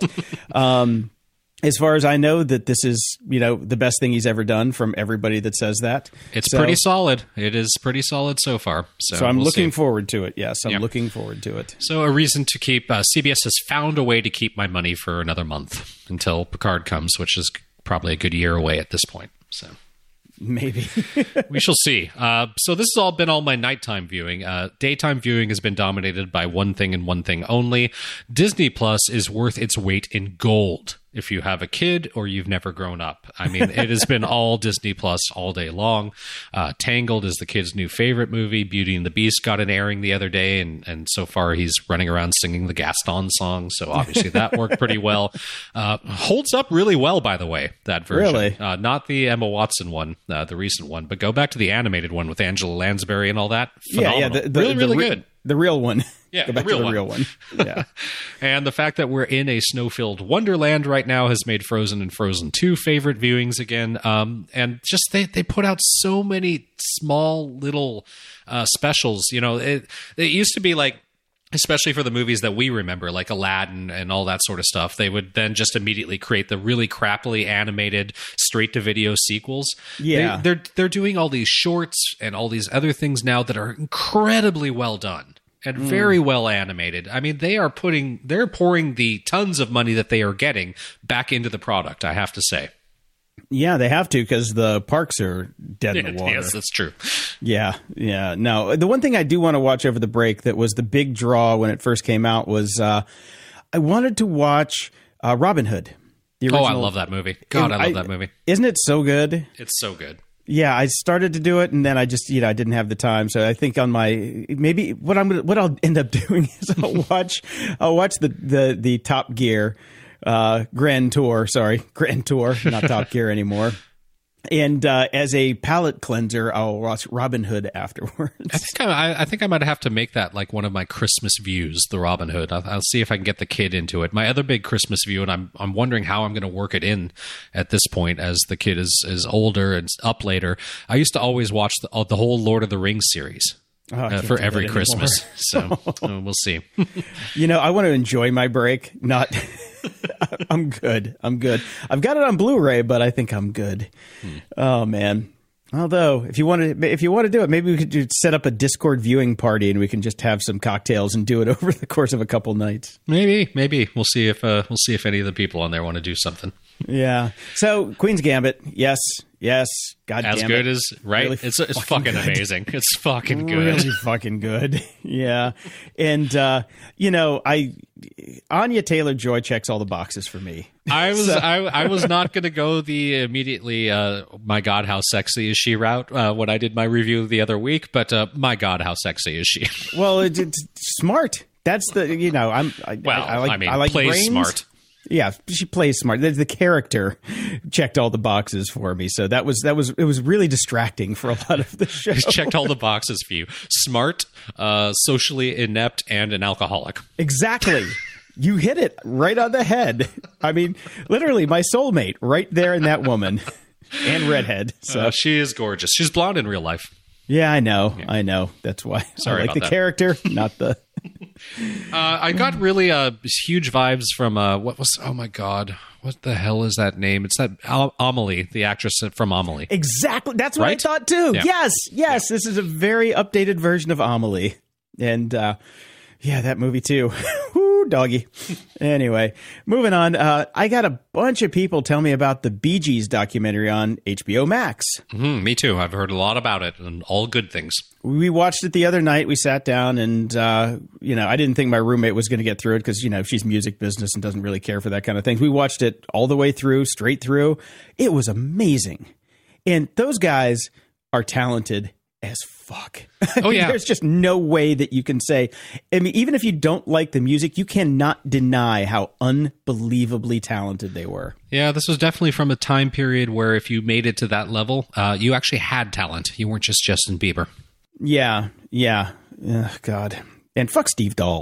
Um, As far as I know, that this is, you know, the best thing he's ever done from everybody that says that. It's So- pretty solid. It is pretty solid so far. So, So I'm we'll looking see. forward to it. Yes, I'm Yeah. looking forward to it. So a reason to keep uh, C B S has found a way to keep my money for another month until Picard comes, which is probably a good year away at this point. So Maybe. we shall see. Uh, so this has all been all my nighttime viewing. Uh, daytime viewing has been dominated by one thing and one thing only. Disney Plus is worth its weight in gold if you have a kid or you've never grown up. I mean, it has been all Disney Plus all day long. Uh, Tangled is the kid's new favorite movie. Beauty and the Beast got an airing the other day, and, and so far he's running around singing the Gaston song, so obviously that worked pretty well. Uh, holds up really well, by the way, that version. Really? Uh, not the Emma Watson one, uh, the recent one, but go back to the animated one with Angela Lansbury and all that. Phenomenal. Yeah, yeah. The, the, really, the really re- good. The real one. Yeah, Go back the real to the one. real one. Yeah. And the fact that we're in a snow-filled wonderland right now has made Frozen and Frozen two favorite viewings again. Um, and just they, they put out so many small little uh, specials. You know, it, it used to be like, especially for the movies that we remember, like Aladdin and all that sort of stuff, they would then just immediately create the really crappily animated straight-to-video sequels. Yeah. They, they're they're doing all these shorts and all these other things now that are incredibly well done and very well animated. I mean, they are putting, they're pouring the tons of money that they are getting back into the product, I have to say. Yeah, they have to because the parks are dead in the water. Yes, that's true. Yeah, yeah. No, the one thing I do want to watch over the break that was the big draw when it first came out was uh, I wanted to watch uh, Robin Hood. The Oh, original. I love that movie. God, I love that movie. Isn't it so good? It's so good. Yeah, I started to do it, and then I just, you know, I didn't have the time. So I think on my maybe what I'm gonna, what I'll end up doing is I'll watch I'll watch the the the Top Gear uh, Grand Tour. Sorry, Grand Tour, not Top Gear anymore. And uh, as a palate cleanser, I'll watch Robin Hood afterwards. I think I, I think I might have to make that like one of my Christmas views, the Robin Hood. I'll, I'll see if I can get the kid into it. My other big Christmas view, and I'm I'm wondering how I'm going to work it in at this point as the kid is is older and up later. I used to always watch the, uh, the whole Lord of the Rings series. Oh, I Uh, can't for do every that Christmas. So uh, we'll see. You know, I want to enjoy my break. Not, I'm good. I'm good. I've got it on Blu-ray, but I think I'm good. Hmm. Oh man. Although, if you want to, if you want to do it, maybe we could do, set up a Discord viewing party, and we can just have some cocktails and do it over the course of a couple nights. Maybe, maybe we'll see if uh, we'll see if any of the people on there want to do something Yeah. So, Queen's Gambit, yes, yes. God as damn good it. as right. Really it's it's fucking, fucking good. amazing. It's fucking good. Really fucking good. Yeah. And, uh, you know, I, Anya Taylor-Joy checks all the boxes for me. I was So- I, I was not going to go the immediately uh, my God how sexy is she route uh, when I did my review the other week, but uh, my God how sexy is she? Well, it, it's smart. That's the, you know, I'm, I, Well, I, I like, I mean, I like plays brains. smart. Yeah, she plays smart. The, the character checked all the boxes for me, so that was that was it was really distracting for a lot of the show. He's checked all the boxes for you. Smart, uh, socially inept, and an alcoholic. Exactly. You hit it right on the head. I mean, literally, my soulmate right there in that woman, and redhead. So Uh, she is gorgeous. She's blonde in real life. yeah, I know, I know. That's why Sorry I like about the that. character, not the. Uh, I got really uh, huge vibes from uh, what was? Oh my God, what the hell is that name? It's that Al- Amelie, the actress from Amelie. Exactly. That's what Right? I thought too. Yeah. Yes, yes. This is a very updated version of Amelie, and uh, yeah, that movie too. Woo, doggy. Anyway, moving on. Uh, I got a bunch of people tell me about the Bee Gees documentary on H B O Max. Mhm, me too. I've heard a lot about it and all good things. We watched it the other night. We sat down, and uh, you know, I didn't think my roommate was going to get through it because you know she's music business and doesn't really care for that kind of thing. We watched it all the way through, straight through. It was amazing, and those guys are talented as fuck. Oh, yeah. There's just no way that you can say. I mean, even if you don't like the music, you cannot deny how unbelievably talented they were. Yeah, this was definitely from a time period where if you made it to that level, uh, you actually had talent. You weren't just Justin Bieber. Yeah, yeah. Ugh, God, and fuck Steve Dahl.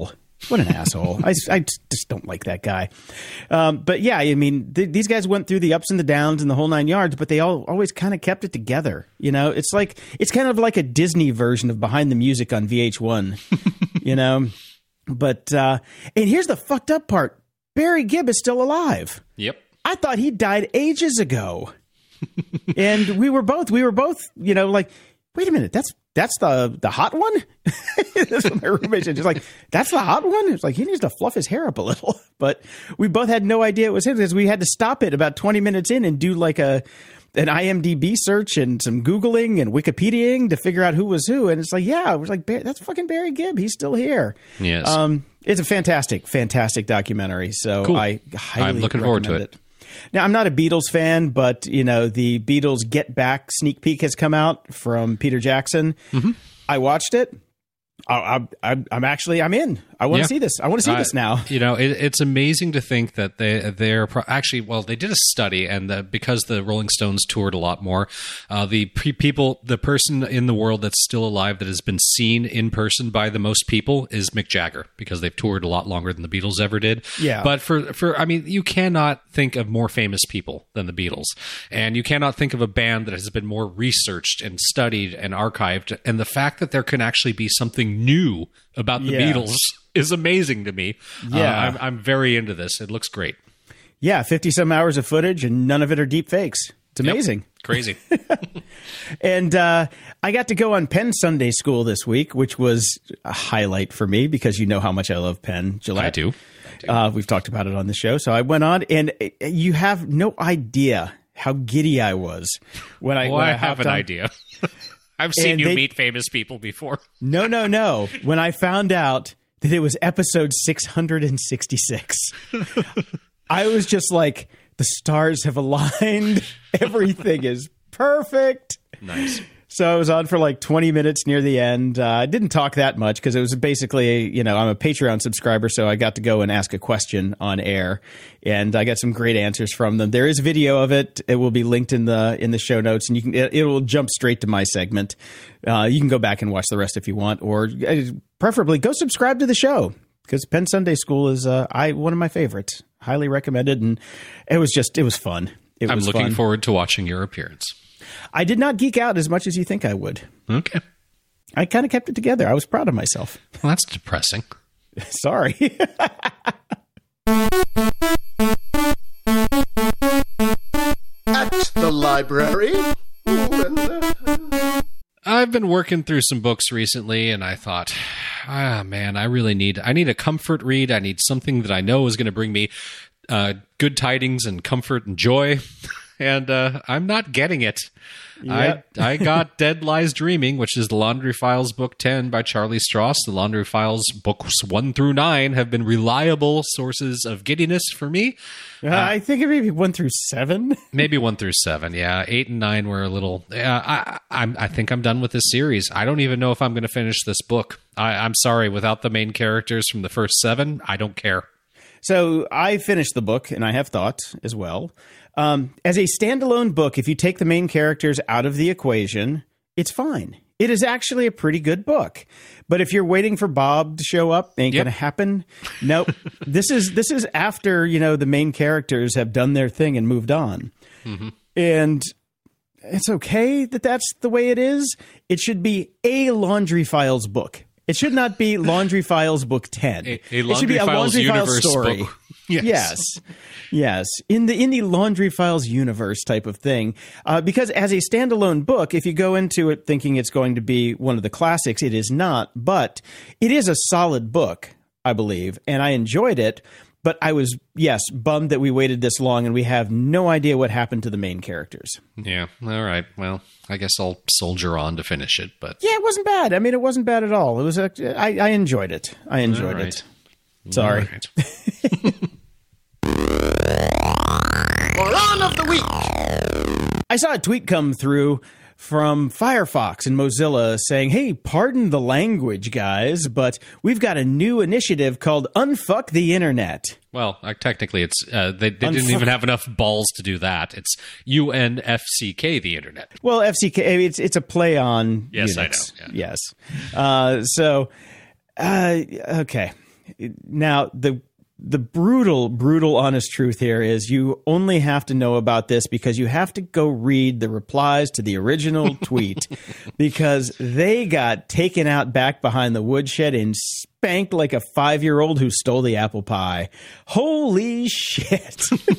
What an asshole. I, I just don't like that guy. Um, but yeah, I mean, th- these guys went through the ups and the downs and the whole nine yards, but they all always kind of kept it together. You know, it's like, it's kind of like a Disney version of Behind the Music on V H one, you know? But, uh, and here's the fucked up part. Barry Gibb is still alive. Yep. I thought he died ages ago. And we were both, we were both, you know, like, wait a minute, that's, That's the the hot one? That's what my roommate said. Just like, that's the hot one? It's like, he needs to fluff his hair up a little. But we both had no idea it was him because we had to stop it about twenty minutes in and do like a an I M D B search and some Googling and Wikipediaing to figure out who was who. And it's like, yeah, it was like, that's fucking Barry Gibb. He's still here. Yes. Um, it's a fantastic, fantastic documentary. So Cool. I highly I'm looking forward to recommend it. Now, I'm not a Beatles fan, but, you know, the Beatles Get Back sneak peek has come out from Peter Jackson. Mm-hmm. I watched it. I, I, I'm actually, I'm in. I want to Yeah. see this. I want to see Uh, this now. You know, it, it's amazing to think that they they're pro- actually well, they did a study, and the, because the Rolling Stones toured a lot more, uh, the pre- people, the person in the world that's still alive that has been seen in person by the most people is Mick Jagger, because they've toured a lot longer than the Beatles ever did. Yeah. But for for I mean, you cannot think of more famous people than the Beatles, and you cannot think of a band that has been more researched and studied and archived. And the fact that there can actually be something new about the Yeah. Beatles is amazing to me. Yeah. Uh, I'm, I'm very into this. It looks great. Yeah, fifty some hours of footage, and none of it are deep fakes. It's amazing. Yep. Crazy. And uh, I got to go on Penn Sunday School this week, which was a highlight for me because you know how much I love Penn Gillette. I do. I do. Uh, we've talked about it on the show. So I went on, and you have no idea how giddy I was when I, well, when I, I have hopped an on. idea. I've seen And you they- meet famous people before. No, no, no. When I found out that it was episode six hundred sixty-six, I was just like, the stars have aligned. Everything is perfect. Nice. So I was on for like twenty minutes near the end. Uh, I didn't talk that much because it was basically, you know, I'm a Patreon subscriber, so I got to go and ask a question on air, and I got some great answers from them. There is video of it; it will be linked in the in the show notes, and you can it, it will jump straight to my segment. Uh, you can go back and watch the rest if you want, or uh, preferably go subscribe to the show because Penn Sunday School is uh, I one of my favorites. Highly recommended, and it was just it was fun. It I'm was looking fun. forward to watching your appearance. I did not geek out as much as you think I would. Okay. I kind of kept it together. I was proud of myself. Well, that's depressing. Sorry. At the library. Ooh, and, uh, I've been working through some books recently, and I thought, ah, man, I really need I need a comfort read. I need something that I know is going to bring me uh, good tidings and comfort and joy. And uh, I'm not getting it. Yep. I I got Dead Lies Dreaming, which is the Laundry Files Book ten by Charlie Strauss. The Laundry Files Books one through nine have been reliable sources of giddiness for me. Uh, I think it maybe one through seven. Maybe one through seven. Yeah, eight and nine were a little. Uh, I I'm, I think I'm done with this series. I don't even know if I'm going to finish this book. I, I'm sorry. Without the main characters from the first seven, I don't care. So I finished the book, and I have thoughts as well. Um, as a standalone book, if you take the main characters out of the equation, it's fine. It is actually a pretty good book. But if you're waiting for Bob to show up, ain't Yep. gonna happen. Nope. this is this is after, you know, the main characters have done their thing and moved on. Mm-hmm. And it's okay that that's the way it is. It should be a Laundry Files book. It should not be Laundry Files Book ten. A, a it should Laundry be a Files Laundry Files universe story. book. Yes. Yes. Yes. In the in the Laundry Files universe type of thing. Uh, because as a standalone book, if you go into it thinking it's going to be one of the classics, it is not. But it is a solid book, I believe. And I enjoyed it. But I was, yes, bummed that we waited this long and we have no idea what happened to the main characters. Yeah. All right. Well, I guess I'll soldier on to finish it. But Yeah, it wasn't bad. I mean, it wasn't bad at all. It was. A, I, I enjoyed it. I enjoyed All right. it. Sorry. All right. Moron of the week. I saw a tweet come through from Firefox and Mozilla saying, hey, pardon the language, guys, but we've got a new initiative called Unfuck the Internet. Well, uh, technically, it's uh, they, they didn't Unfuck- even have enough balls to do that. It's U N F C K, the internet. Well, F C K, I mean, it's, it's a play on Yes, I Unix. know, yeah. Yes. Uh, so, uh, okay. now the the brutal, brutal, honest truth here is you only have to know about this because you have to go read the replies to the original tweet because they got taken out back behind the woodshed and spanked like a five-year-old who stole the apple pie. Holy shit.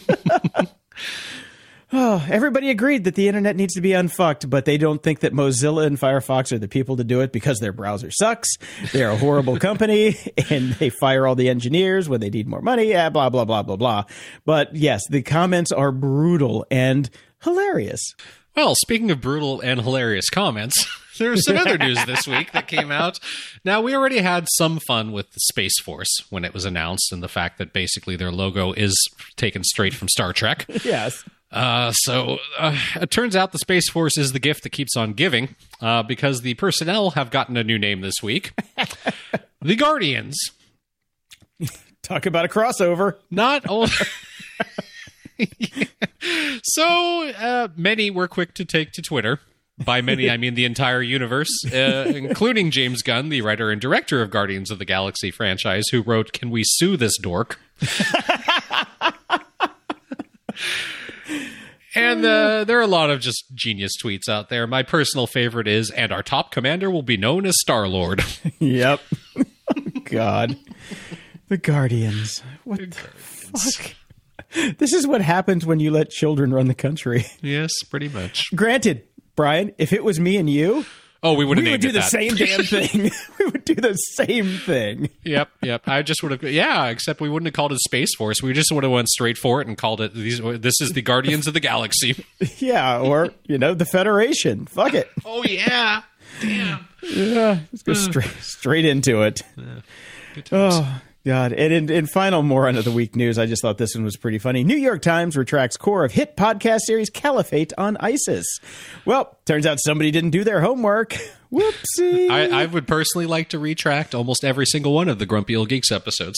Oh, everybody agreed that the internet needs to be unfucked, but they don't think that Mozilla and Firefox are the people to do it because their browser sucks. They're a horrible company, and they fire all the engineers when they need more money, blah, blah, blah, blah, blah, blah. But yes, the comments are brutal and hilarious. Well, speaking of brutal and hilarious comments, there was some other news this week that came out. Now, we already had some fun with the Space Force when it was announced and the fact that basically their logo is taken straight from Star Trek. Yes. Uh, so uh, it turns out the Space Force is the gift that keeps on giving uh, because the personnel have gotten a new name this week. The Guardians. Talk about a crossover. Not only... So uh, many were quick to take to Twitter. By many, I mean the entire universe, uh, including James Gunn, the writer and director of Guardians of the Galaxy franchise, who wrote, "Can we sue this dork?" And uh, there are a lot of just genius tweets out there. My personal favorite is, "And our top commander will be known as Star-Lord." Yep. God. The Guardians. What the, the fuck? This is what happens when you let children run the country. Yes, pretty much. Granted, Brian, if it was me and you, oh, we would have we would named do it the that. same damn thing. We would do the same thing. Yep, yep. I just would have, yeah. Except we wouldn't have called it Space Force. We just would have went straight for it and called it. These, this is the Guardians of the Galaxy. Yeah, or you know, the Federation. Fuck it. Oh yeah, damn. Yeah, let's go straight straight into it. Yeah. Good times. Oh. God. And in, in final moron of the week news, I just thought this one was pretty funny. New York Times retracts core of hit podcast series Caliphate on ISIS. Well, turns out somebody didn't do their homework. Whoopsie. I, I would personally like to retract almost every single one of the Grumpy Old Geeks episodes.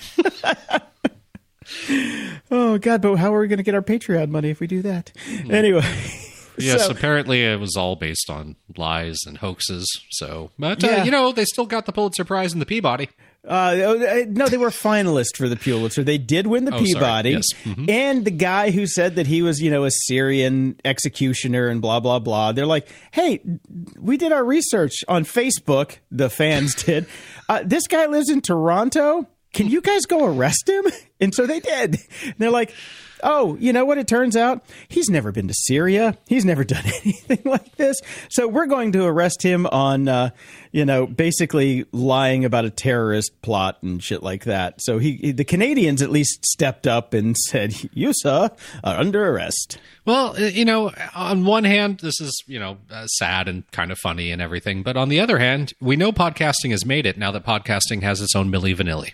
Oh, God, but how are we going to get our Patreon money if we do that? Hmm. Anyway. Yes, so, apparently it was all based on lies and hoaxes. So, but, uh, yeah. you know, they still got the Pulitzer Prize and the Peabody. Uh, no, they were finalists for the Pulitzer. They did win the oh, Peabody. Yes. Mm-hmm. And the guy who said that he was, you know, a Syrian executioner and blah, blah, blah. They're like, hey, we did our research on Facebook. The fans did. Uh, this guy lives in Toronto. Can you guys go arrest him? And so they did. And they're like, oh, you know what? It turns out he's never been to Syria. He's never done anything like this. So we're going to arrest him on, uh, you know, basically lying about a terrorist plot and shit like that. So he, he, the Canadians at least stepped up and said, you, sir, are under arrest. Well, you know, on one hand, this is, you know, uh, sad and kind of funny and everything. But on the other hand, we know podcasting has made it now that podcasting has its own Milli Vanilli.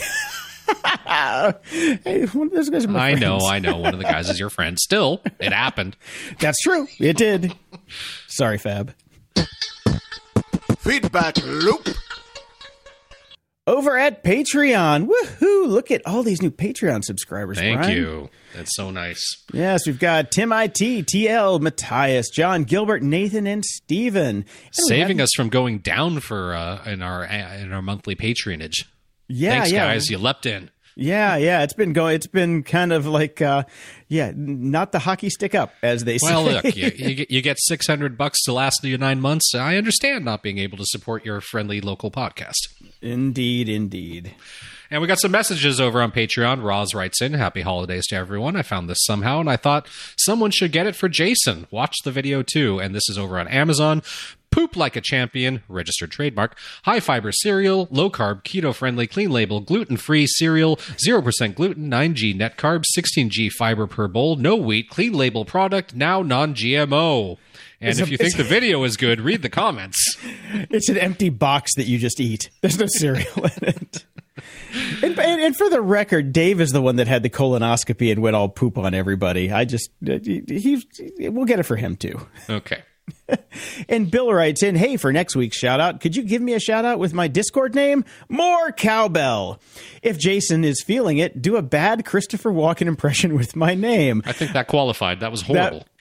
Hey, one of those guys are my I friends. know, I know. One of the guys is your friend. Still, it happened. That's true. It did. Sorry, Fab. Feedback loop. Over at Patreon. Woohoo! Look at all these new Patreon subscribers. Thank Brian. you. That's so nice. Yes, we've got Tim I T, T L, Matthias, John, Gilbert, Nathan, and Steven. And Saving have, us from going down for uh, in our in our monthly patronage. Yeah, Thanks, yeah. guys. You leapt in. Yeah, yeah. It's been going. It's been kind of like, uh, yeah, not the hockey stick up, as they say. Well, look, you, you get, you get six hundred bucks to last you nine months. I understand not being able to support your friendly local podcast. Indeed, indeed. And we got some messages over on Patreon. Roz writes in, happy holidays to everyone. I found this somehow, and I thought someone should get it for Jason. Watch the video, too. And this is over on Amazon. Poop like a champion, registered trademark, high fiber cereal, low carb, keto friendly, clean label, gluten free cereal, zero percent gluten, nine G net carbs, sixteen G fiber per bowl, no wheat, clean label product, now non G M O. And It's if a- you think the video is good, read the comments. It's an empty box that you just eat. There's no cereal in it. And, and, and for the record, Dave is the one that had the colonoscopy and went all poop on everybody. I just, he, he we'll get it for him too. Okay. And Bill writes in, hey, for next week's shout out, could you give me a shout out with my Discord name? More cowbell. If Jason is feeling it, do a bad Christopher Walken impression with my name. I think that qualified. That was horrible. That,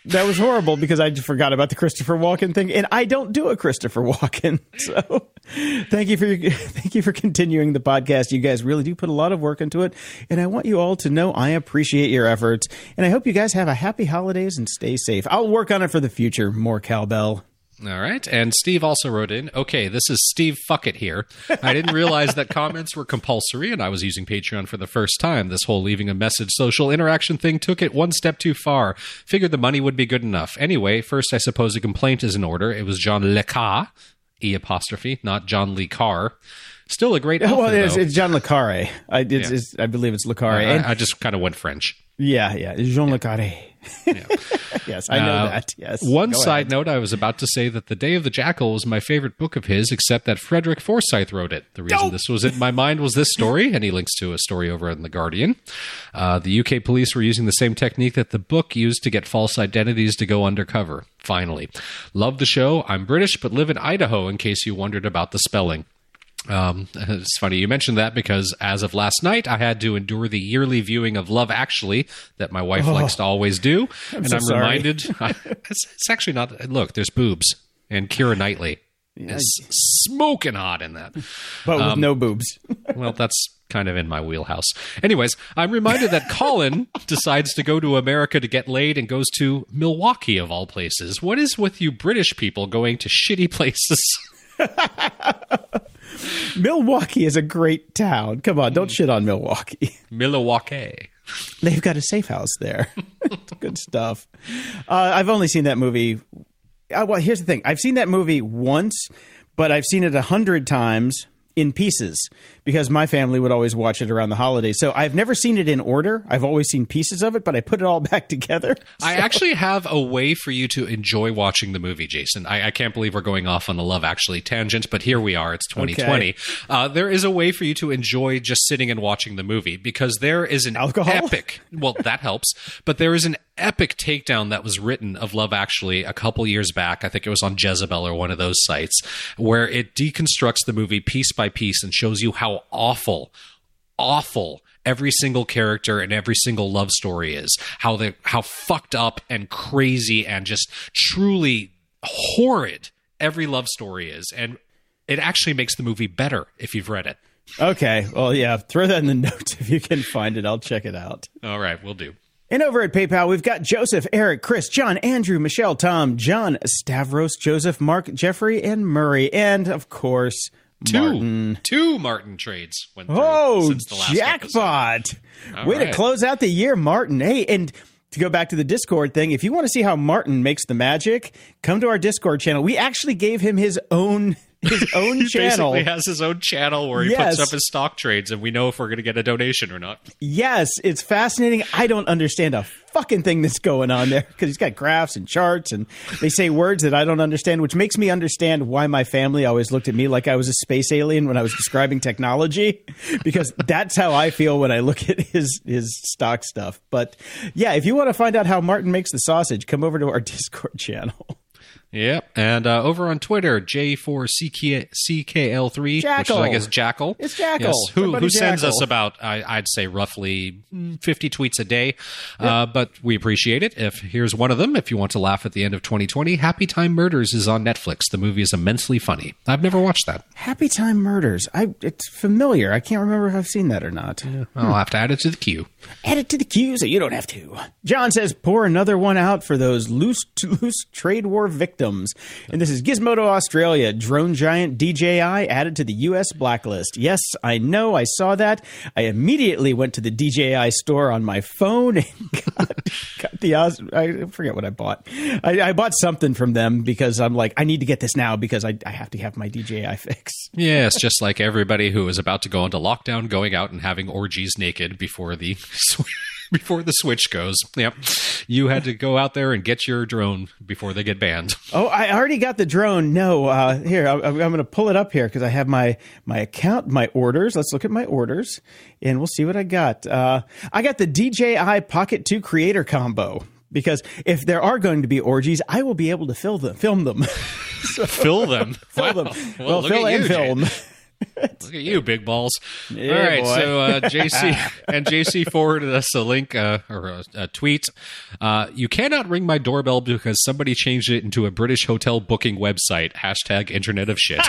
That was horrible because I forgot about the Christopher Walken thing, and I don't do a Christopher Walken. So, thank you for your, thank you for continuing the podcast. You guys really do put a lot of work into it, and I want you all to know I appreciate your efforts. And I hope you guys have a happy holidays and stay safe. I'll work on it for the future. More cowbell. All right. And Steve also wrote in, okay, this is Steve Fuckett here. I didn't realize that comments were compulsory, and I was using Patreon for the first time. This whole leaving a message social interaction thing took it one step too far. Figured the money would be good enough. Anyway, first I suppose a complaint is in order. It was John Le Carre, E apostrophe, not John Lee Carr. Still a great author, Well, it's, though. it's John Le Carre. I, it's, Yeah. it's, I believe it's Le Carre. I, And- I just kind of went French. yeah, yeah. Jean Le Carre. Yeah. Yes, I know Uh, that. Yes. One Go side ahead. note, I was about to say that The Day of the Jackal was my favorite book of his, except that Frederick Forsyth wrote it. The reason Nope. this was in my mind was this story, and he links to a story over in The Guardian. Uh, the U K police were using the same technique that the book used to get false identities to go undercover. Finally. Love the show. I'm British, but live in Idaho, in case you wondered about the spelling. Um, it's funny you mentioned that because as of last night, I had to endure the yearly viewing of Love Actually that my wife likes to always do. and so I'm sorry. reminded, it's, it's actually not, look, there's boobs and Keira Knightley is smoking hot in that. But with um, no boobs. Well, that's kind of in my wheelhouse. Anyways, I'm reminded that Colin decides to go to America to get laid and goes to Milwaukee of all places. What is with you British people going to shitty places? Milwaukee is a great town. Come on, don't shit on Milwaukee. Milwaukee. They've got a safe house there. It's good stuff. Uh, I've only seen that movie. Uh, well, here's the thing. I've seen that movie once, but I've seen it a hundred times in pieces because my family would always watch it around the holidays. So I've never seen it in order. I've always seen pieces of it, but I put it all back together. I actually have a way for you to enjoy watching the movie, Jason. I, I can't believe we're going off on a Love Actually tangent, but here we are. It's twenty twenty. Okay. Uh, there is a way for you to enjoy just sitting and watching the movie because there is an Alcohol? epic, well, that helps, but there is an epic takedown that was written of Love Actually a couple years back. I think it was on Jezebel or one of those sites where it deconstructs the movie piece by piece and shows you how awful, awful every single character and every single love story is. How they, how fucked up and crazy and just truly horrid every love story is. And it actually makes the movie better if you've read it. Okay. Well, yeah. Throw that in the notes if you can find it. I'll check it out. All right, we'll do. And over at PayPal, we've got Joseph, Eric, Chris, John, Andrew, Michelle, Tom, John, Stavros, Joseph, Mark, Jeffrey, and Murray. And, of course, Two, Martin. two Martin trades went through Oh, since the last jackpot. episode. Way right. to close out the year, Martin. Hey, and to go back to the Discord thing, if you want to see how Martin makes the magic, come to our Discord channel. We actually gave him his own his own He channel. basically has his own channel where he Yes. puts up his stock trades, and we know if we're going to get a donation or not. Yes, it's fascinating. I don't understand a fucking thing that's going on there because he's got graphs and charts and they say words that I don't understand, which makes me understand why my family always looked at me like I was a space alien when I was describing technology, because that's how I feel when I look at his his stock stuff. But yeah, if you want to find out how Martin makes the sausage, come over to our Discord channel. Yep. And uh, over on Twitter, J four C K L three, which is, Jackal. I guess, Jackal. It's Jackal. Yes, who, Somebody who sends Jackal. us about, I, I'd say, roughly fifty tweets a day. Uh, but we appreciate it. If here's one of them. If you want to laugh at the end of twenty twenty, Happy Time Murders is on Netflix. The movie is immensely funny. I've never watched that. Happy Time Murders. I it's familiar. I can't remember if I've seen that or not. I'll have to add it to the queue. Add it to the queue so you don't have to. John says, pour another one out for those loose loose trade war victims. And this is Gizmodo Australia. Drone giant D J I added to the U S blacklist. Yes, I know. I saw that. I immediately went to the D J I store on my phone and got, got the... I forget what I bought. I, I bought something from them because I'm like, I need to get this now because I, I have to have my D J I fix. Yeah, it's just like everybody who is about to go into lockdown, going out and having orgies naked before the before the switch goes. Yep, you had to go out there and get your drone before they get banned. Oh, I already got the drone. No, uh, here, I, I'm going to pull it up here because I have my, my account, my orders. Let's look at my orders and we'll see what I got. Uh, I got the D J I Pocket two Creator combo because if there are going to be orgies, I will be able to fill them, film them. Fill them, Fill Wow. them. Well, Well, look fill at and you, film. Jay. Look at you, big balls. Yeah, All right, boy. so uh, J C and J C forwarded us a link uh, or a, a tweet. Uh, you cannot ring my doorbell because somebody changed it into a British hotel booking website. Hashtag Internet of Shit.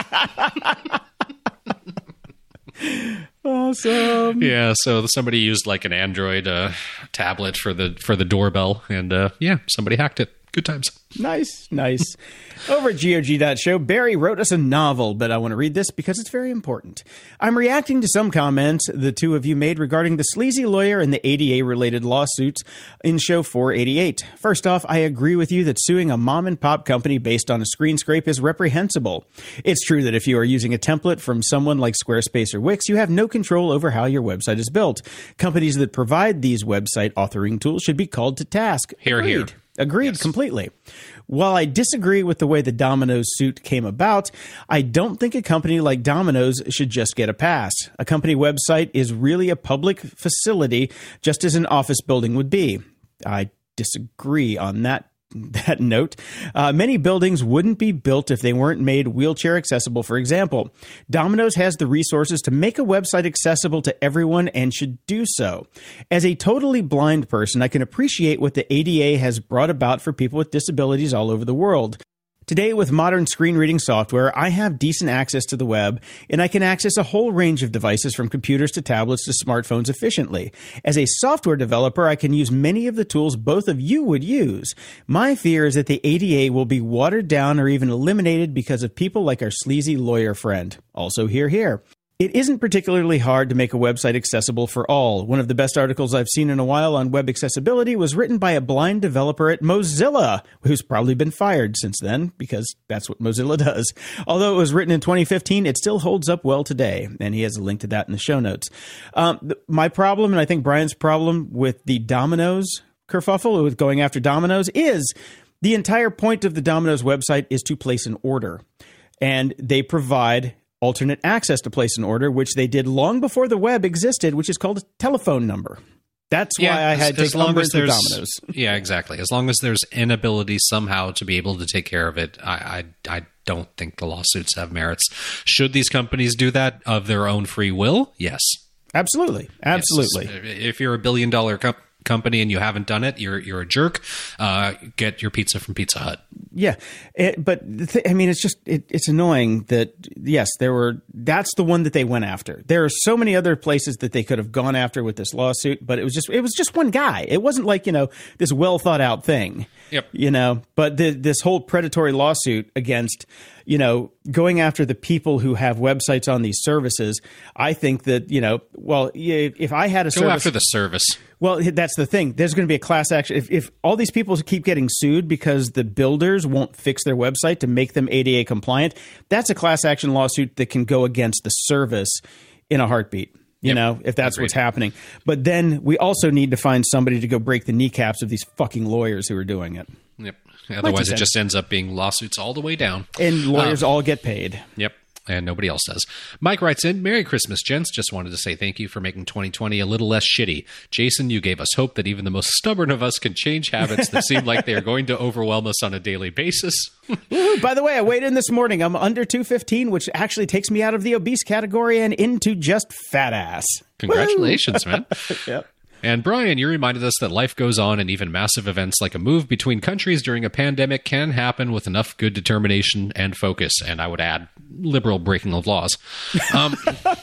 Awesome. Yeah, so somebody used like an Android uh, tablet for the for the doorbell, and uh, yeah, somebody hacked it. Good times. Nice, nice. Over at G O G dot show, Barry wrote us a novel, but I want to read this because it's very important. I'm reacting to some comments the two of you made regarding the sleazy lawyer and the A D A-related lawsuits in show four eighty-eight. First off, I agree with you that suing a mom-and-pop company based on a screen scrape is reprehensible. It's true that if you are using a template from someone like Squarespace or Wix, you have no control over how your website is built. Companies that provide these website authoring tools should be called to task. Hear, Agreed. hear. Agreed Yes. completely. While I disagree with the way the Domino's suit came about, I don't think a company like Domino's should just get a pass. A company website is really a public facility, just as an office building would be. I disagree on that that note. Uh, many buildings wouldn't be built if they weren't made wheelchair accessible, for example. Domino's has the resources to make a website accessible to everyone and should do so. As a totally blind person, I can appreciate what the A D A has brought about for people with disabilities all over the world. Today, with modern screen reading software, I have decent access to the web, and I can access a whole range of devices from computers to tablets to smartphones efficiently. As a software developer, I can use many of the tools both of you would use. My fear is that the A D A will be watered down or even eliminated because of people like our sleazy lawyer friend. Also, hear, hear. It isn't particularly hard to make a website accessible for all. One of the best articles I've seen in a while on web accessibility was written by a blind developer at Mozilla, who's probably been fired since then, because that's what Mozilla does. Although it was written in twenty fifteen, it still holds up well today, and he has a link to that in the show notes. Um, th- my problem, and I think Brian's problem with the Domino's kerfuffle, with going after Domino's, is the entire point of the Domino's website is to place an order, and they provide alternate access to place an order, which they did long before the web existed, which is called a telephone number. That's why I had to take umbrage with Domino's. Yeah, exactly. As long as there's inability somehow to be able to take care of it, I, I, I don't think the lawsuits have merits. Should these companies do that of their own free will? Yes. Absolutely. Absolutely. Yes. If you're a billion dollar company, company and you haven't done it, you're you're a jerk. Uh, get your pizza from Pizza Hut. Yeah, it, but the th- I mean, it's just it, it's annoying that yes, there were. That's the one that they went after. There are so many other places that they could have gone after with this lawsuit, but it was just it was just one guy. It wasn't like, you know, this well thought out thing. Yep. You know, but the, this whole predatory lawsuit against, you know, going after the people who have websites on these services, I think that, you know, well, if I had a Go service, after the service. well, that's the thing. There's going to be a class action. If, if all these people keep getting sued because the builders won't fix their website to make them A D A compliant, that's a class action lawsuit that can go against the service in a heartbeat. You Yep. know, if that's Agreed. what's happening. But then we also need to find somebody to go break the kneecaps of these fucking lawyers who are doing it. Yep. Otherwise, said. it just ends up being lawsuits all the way down. And lawyers Um, all get paid. Yep. And nobody else does. Mike writes in, Merry Christmas, gents. Just wanted to say thank you for making twenty twenty a little less shitty. Jason, you gave us hope that even the most stubborn of us can change habits that seem like they are going to overwhelm us on a daily basis. Woo-hoo. By the way, I weighed in this morning. I'm under two fifteen, which actually takes me out of the obese category and into just fat ass. Congratulations, man. Yep. And Brian, you reminded us that life goes on and even massive events like a move between countries during a pandemic can happen with enough good determination and focus. And I would add liberal breaking of laws. Um,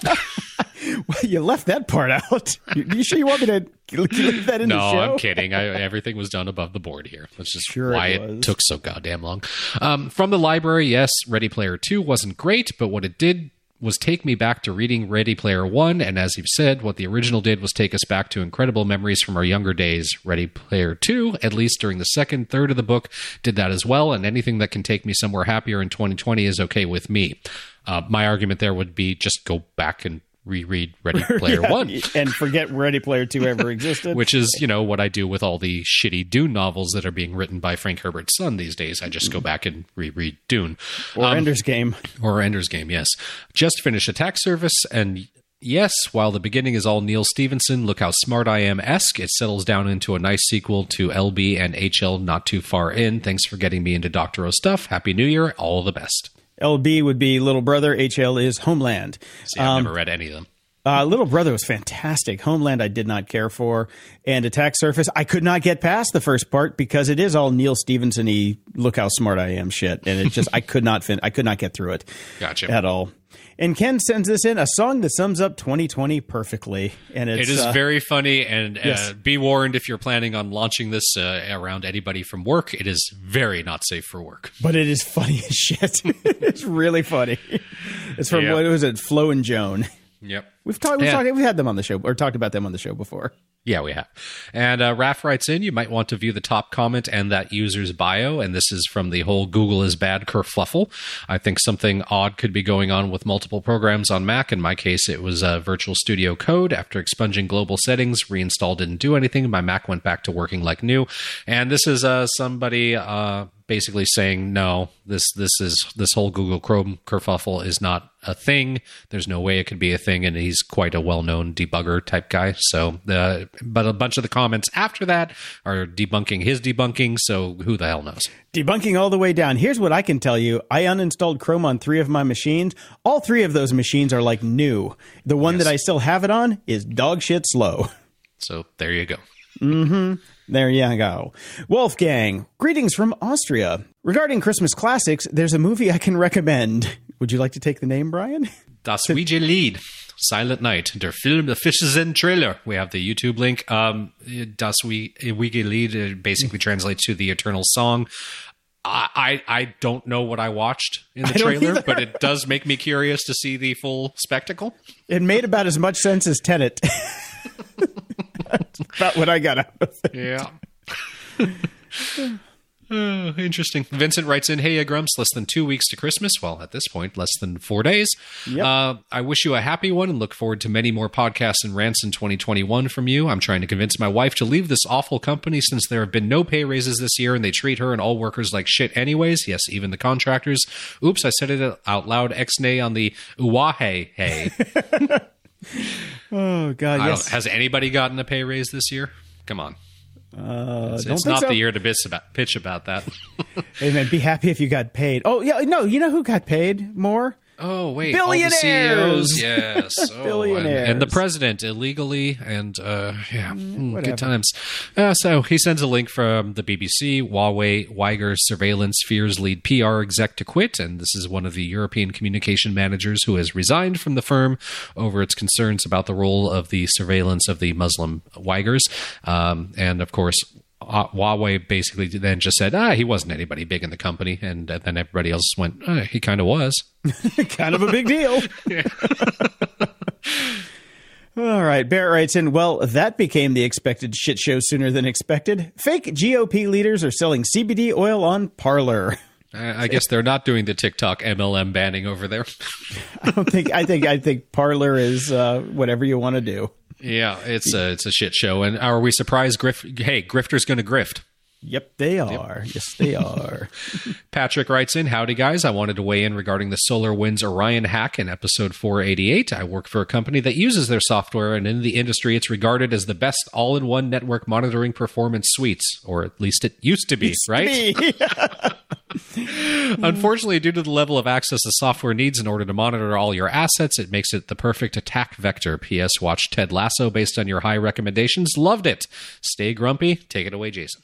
Well, you left that part out. You, you sure you want me to leave that in no, the show? I'm kidding. I, everything was done above the board here. That's just Sure why it it, was. took so goddamn long. Um, from the library, yes, Ready Player two wasn't great, but what it did was take me back to reading Ready Player One, and as you've said, what the original did was take us back to incredible memories from our younger days. Ready Player Two, at least during the second third of the book, did that as well, and anything that can take me somewhere happier in twenty twenty is okay with me. Uh, my argument there would be just go back and reread Ready Player Yeah, One. and forget Ready Player Two ever existed. Which is, you know, what I do with all the shitty Dune novels that are being written by Frank Herbert's son these days. I just go back and reread Dune. or Um, Ender's Game. Or Ender's Game, yes. Just finished Attack Surface, and yes, while the beginning is all Neil Stephenson, Look How Smart I Am-esque, it settles down into a nice sequel to L B and H L not too far in. Thanks for getting me into Doctor O stuff. Happy New Year. All the best. L B would be Little Brother. H L is Homeland. See, I've Um, never read any of them. Uh, Little Brother was fantastic. Homeland I did not care for. And Attack Surface, I could not get past the first part because it is all Neil Stephenson-y, look how smart I am shit. And it just, I could not fin- I could not get through it Gotcha. at all. And Ken sends this in, a song that sums up twenty twenty perfectly. And it's, It is uh, very funny, and uh, yes. be warned if you're planning on launching this uh, around anybody from work, it is very not safe for work. but it is funny as shit. It's really funny. It's from, Yeah. what was it, Flo and Joan. Yep. We've talked, we've, Yeah. talked, we've had them on the show, or talked about them on the show before. Yeah, we have. And uh, Raph writes in, you might want to view the top comment and that user's bio. And this is from the whole Google is bad kerfluffle. I think something odd could be going on with multiple programs on Mac. In my case, it was uh, Virtual Studio Code. After expunging global settings, reinstall didn't do anything. My Mac went back to working like new. And this is uh, somebody uh, basically saying, no, this this is this whole Google Chrome kerfuffle is not a thing. There's no way it could be a thing. And he's quite a well-known debugger type guy. So the but a bunch of the comments after that are debunking his debunking, so who the hell knows? Debunking all the way down. Here's what I can tell you. I uninstalled Chrome on three of my machines. All three of those machines are like new. The one Yes. that I still have it on is dog shit slow. So there you go. There you go. Wolfgang, greetings from Austria. Regarding Christmas classics, there's a movie I can recommend. Would you like to take the name, Brian? Das Ouija Lied, Silent Night, der Film, the Fishes and Trailer. We have the YouTube link. Um, Das Ouija Lied uh, basically translates to the Eternal Song. I, I I don't know what I watched in the I don't trailer, either. but it does make me curious to see the full spectacle. It made about as much sense as Tenet. That's about what I got out of it. Yeah. Oh, interesting. Vincent writes in, hey, Grumps, less than two weeks to Christmas. Well, at this point, less than four days. Yep. Uh, I wish you a happy one and look forward to many more podcasts and rants in twenty twenty-one from you. I'm trying to convince my wife to leave this awful company since there have been no pay raises this year and they treat her and all workers like shit anyways. Yes, even the contractors. Oops, I said it out loud. Ex-nay on the uwahe hey. Oh, God, I yes. don't, has anybody gotten a pay raise this year? Come on. Uh, It's, don't it's think not so. the year to bitch about, pitch about that. Hey, man, be happy if you got paid. Oh, yeah, no, you know who got paid more? Oh, wait. All the C E Os. Billionaires! Yes. Oh, and, Billionaires. and the president illegally. And, uh, yeah, mm, whatever. good times. Uh, so he sends a link from the B B C. Huawei Weiger surveillance fears lead P R exec to quit. And this is one of the European communication managers who has resigned from the firm over its concerns about the role of the surveillance of the Muslim Uigurs. Um, and, of course, Uh, Huawei basically then just said, ah, he wasn't anybody big in the company. And uh, then everybody else went, ah, he kind of was. Kind of a big deal. All right. Barrett writes in, well, that became the expected shit show sooner than expected. Fake G O P leaders are selling C B D oil on Parler. I I guess they're not doing the TikTok M L M banning over there. I don't think, I think, I think Parler is uh, whatever you want to do. Yeah, it's a it's a shit show. And are we surprised? Grif- hey, Grifter's going to grift. Yep, they are. Yes, they are. Patrick writes in, howdy guys, I wanted to weigh in regarding the SolarWinds Orion hack in episode four eighty-eight. I work for a company that uses their software, and in the industry it's regarded as the best all-in-one network monitoring performance suites, or at least it used to be, right? Unfortunately, due to the level of access the software needs in order to monitor all your assets, it makes it the perfect attack vector. P S. Watch Ted Lasso based on your high recommendations. Loved it. Stay grumpy. Take it away, Jason.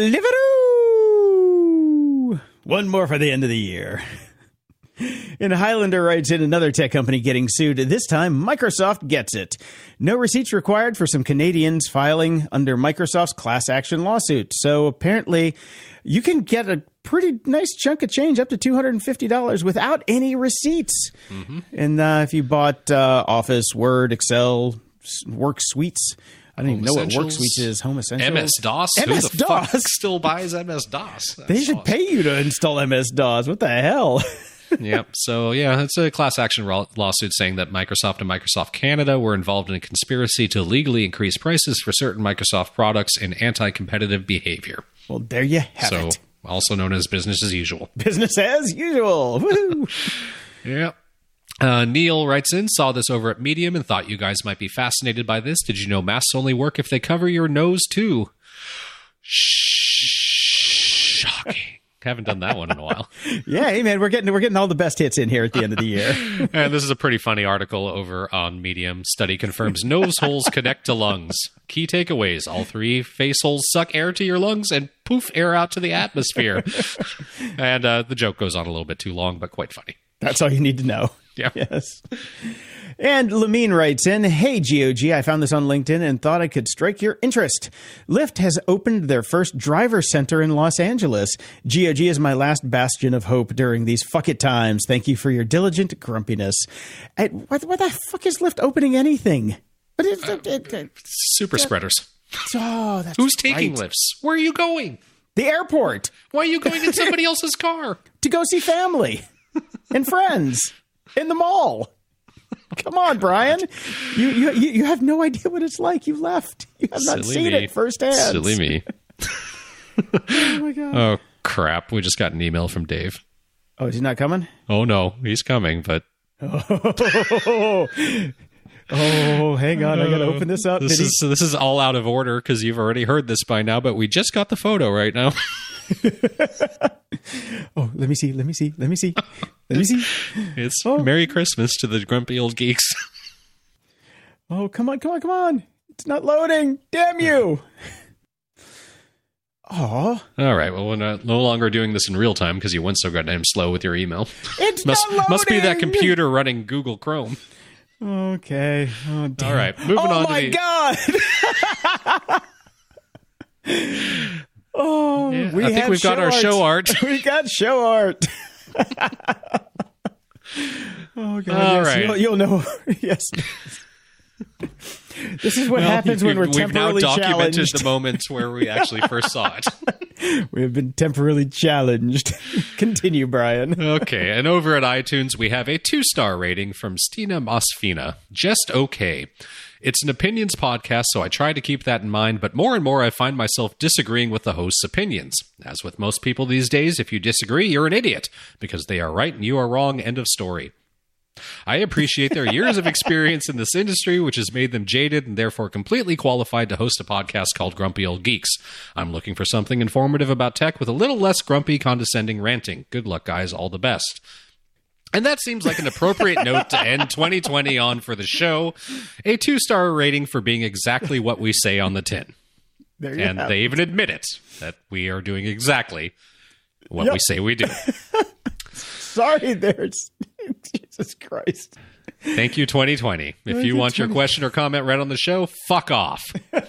Deliveroo! One more for the end of the year. And Highlander writes in, another tech company getting sued. This time, Microsoft gets it. No receipts required for some Canadians filing under Microsoft's class action lawsuit. So apparently, you can get a pretty nice chunk of change, up to two hundred fifty dollars, without any receipts. Mm-hmm. And uh, if you bought uh, Office, Word, Excel, Work Suites, I don't Home even know what Work Essentials. Suites is. Home Essentials. M S DOS? Who M S the fuck DOS? still buys M S DOS? They That's should awesome. pay you to install M S DOS. What the hell? Yep. So, yeah, it's a class action raw- lawsuit saying that Microsoft and Microsoft Canada were involved in a conspiracy to legally increase prices for certain Microsoft products and anti-competitive behavior. Well, there you have So, it. also known as business as usual. Business as usual. Woo! Yep. Uh, Neil writes in, saw this over at Medium and thought you guys might be fascinated by this. Did you know masks only work if they cover your nose too? Shocking. Haven't done that one in a while. Yeah, hey man, we're getting we're getting all the best hits in here at the end of the year. And this is a pretty funny article over on Medium. Study confirms nose holes connect to lungs. Key takeaways: all three face holes suck air to your lungs and poof air out to the atmosphere. And uh, the joke goes on a little bit too long, but quite funny. That's all you need to know. Yeah. Yes. And Lamine writes in, hey, G O G, I found this on LinkedIn and thought I could strike your interest. Lyft has opened their first driver center in Los Angeles. G O G is my last bastion of hope during these fuck it times. Thank you for your diligent grumpiness. I, what, what the fuck is Lyft opening anything? What is, uh, it, it, super spreaders. Oh, that's Who's taking right. lifts? Where are you going? The airport. Why are you going in somebody else's car? To go see family and friends in the mall. Come on, Brian. You, you you have no idea what it's like. You left. You have not Silly seen me. it firsthand. Silly me. Oh, my God. Oh, crap. We just got an email from Dave. Oh, is he not coming? Oh, no. He's coming, but... Oh, oh hang on. I got to open this up. This Did is this is all out of order because you've already heard this by now, but we just got the photo right now. Oh, let me see. Let me see. Let me see. Let me see. It's Oh. Merry Christmas to the grumpy old geeks. Oh, come on, come on, come on. It's not loading. Damn you. Oh, All right. Well, we're not, no longer doing this in real time because you went so goddamn slow with your email. it's Must not loading. must be that computer running Google Chrome. Okay. Oh, damn. All right. Moving oh on my to the. God. Oh, Yeah, we I think have we've got our show art. We got show art. Oh God! All yes, right. you'll, you'll know. Yes. This is what Well, happens when we're we've now temporarily documented challenged. the moments where we actually first saw it. We have been temporarily challenged. Continue, Brian. Okay, and over at iTunes, we have a two-star rating from Stina Mosfina. Just okay. It's an opinions podcast, so I try to keep that in mind, but more and more I find myself disagreeing with the host's opinions. As with most people these days, if you disagree, you're an idiot, because they are right and you are wrong, end of story. I appreciate their years of experience in this industry, which has made them jaded and therefore completely qualified to host a podcast called Grumpy Old Geeks. I'm looking for something informative about tech with a little less grumpy, condescending ranting. Good luck, guys. All the best. And that seems like an appropriate note to end twenty twenty on for the show. A two-star rating for being exactly what we say on the tin. There you And have they it. even admit it, that we are doing exactly what Yep. we say we do. Sorry, there. Jesus Christ. Thank you, twenty twenty. If you want your question or comment read on the show, fuck off.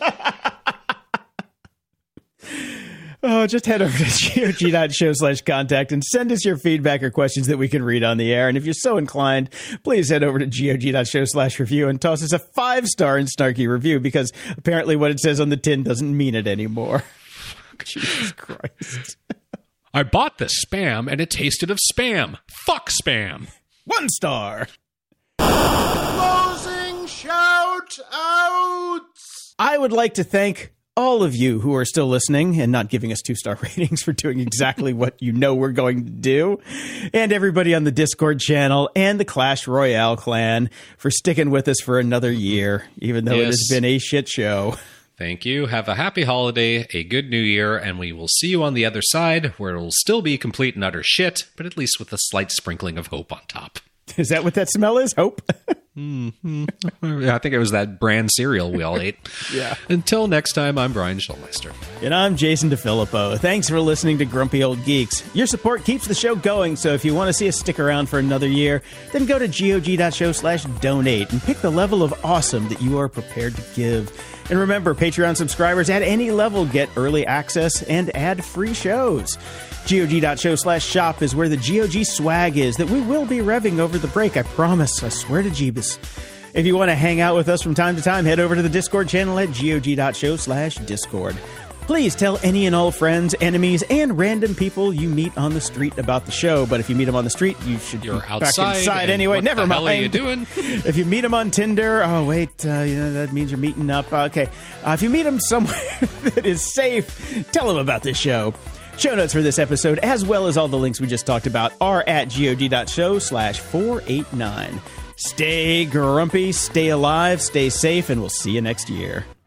Oh, just head over to gog.show slash contact and send us your feedback or questions that we can read on the air. And if you're so inclined, please head over to gog.show slash review and toss us a five-star and snarky review, because apparently what it says on the tin doesn't mean it anymore. Jesus Christ. I bought this spam and it tasted of spam. Fuck spam. One star. Closing shout outs. I would like to thank all of you who are still listening and not giving us two-star ratings for doing exactly what you know we're going to do, and everybody on the Discord channel and the Clash Royale clan for sticking with us for another year, even though it Yes. has been a shit show. Thank you. Have a happy holiday, a good new year, and we will see you on the other side, where it will still be complete and utter shit, but at least with a slight sprinkling of hope on top. Is that what that smell is? Hope? I think it was that brand cereal we all ate. Yeah. Until next time, I'm Brian Schulmeister. And I'm Jason DeFilippo. Thanks for listening to Grumpy Old Geeks. Your support keeps the show going, so if you want to see us stick around for another year, then go to gog.show slash donate and pick the level of awesome that you are prepared to give. And remember, Patreon subscribers at any level get early access and ad-free shows. gog.show slash shop is where the G O G swag is that we will be revving over the break. I promise. I swear to Jeebus. If you want to hang out with us from time to time, head over to the Discord channel at gog.show slash discord. Please tell any and all friends, enemies, and random people you meet on the street about the show. But if you meet them on the street, you should You're be outside. back inside and anyway. What Never the mind. hell are you doing? If you meet them on Tinder, oh, wait, uh, you know, that means you're meeting up. Okay. Uh, if you meet them somewhere that is safe, tell them about this show. Show notes for this episode, as well as all the links we just talked about, are at gog.show slash 489. Stay grumpy, stay alive, stay safe, and we'll see you next year.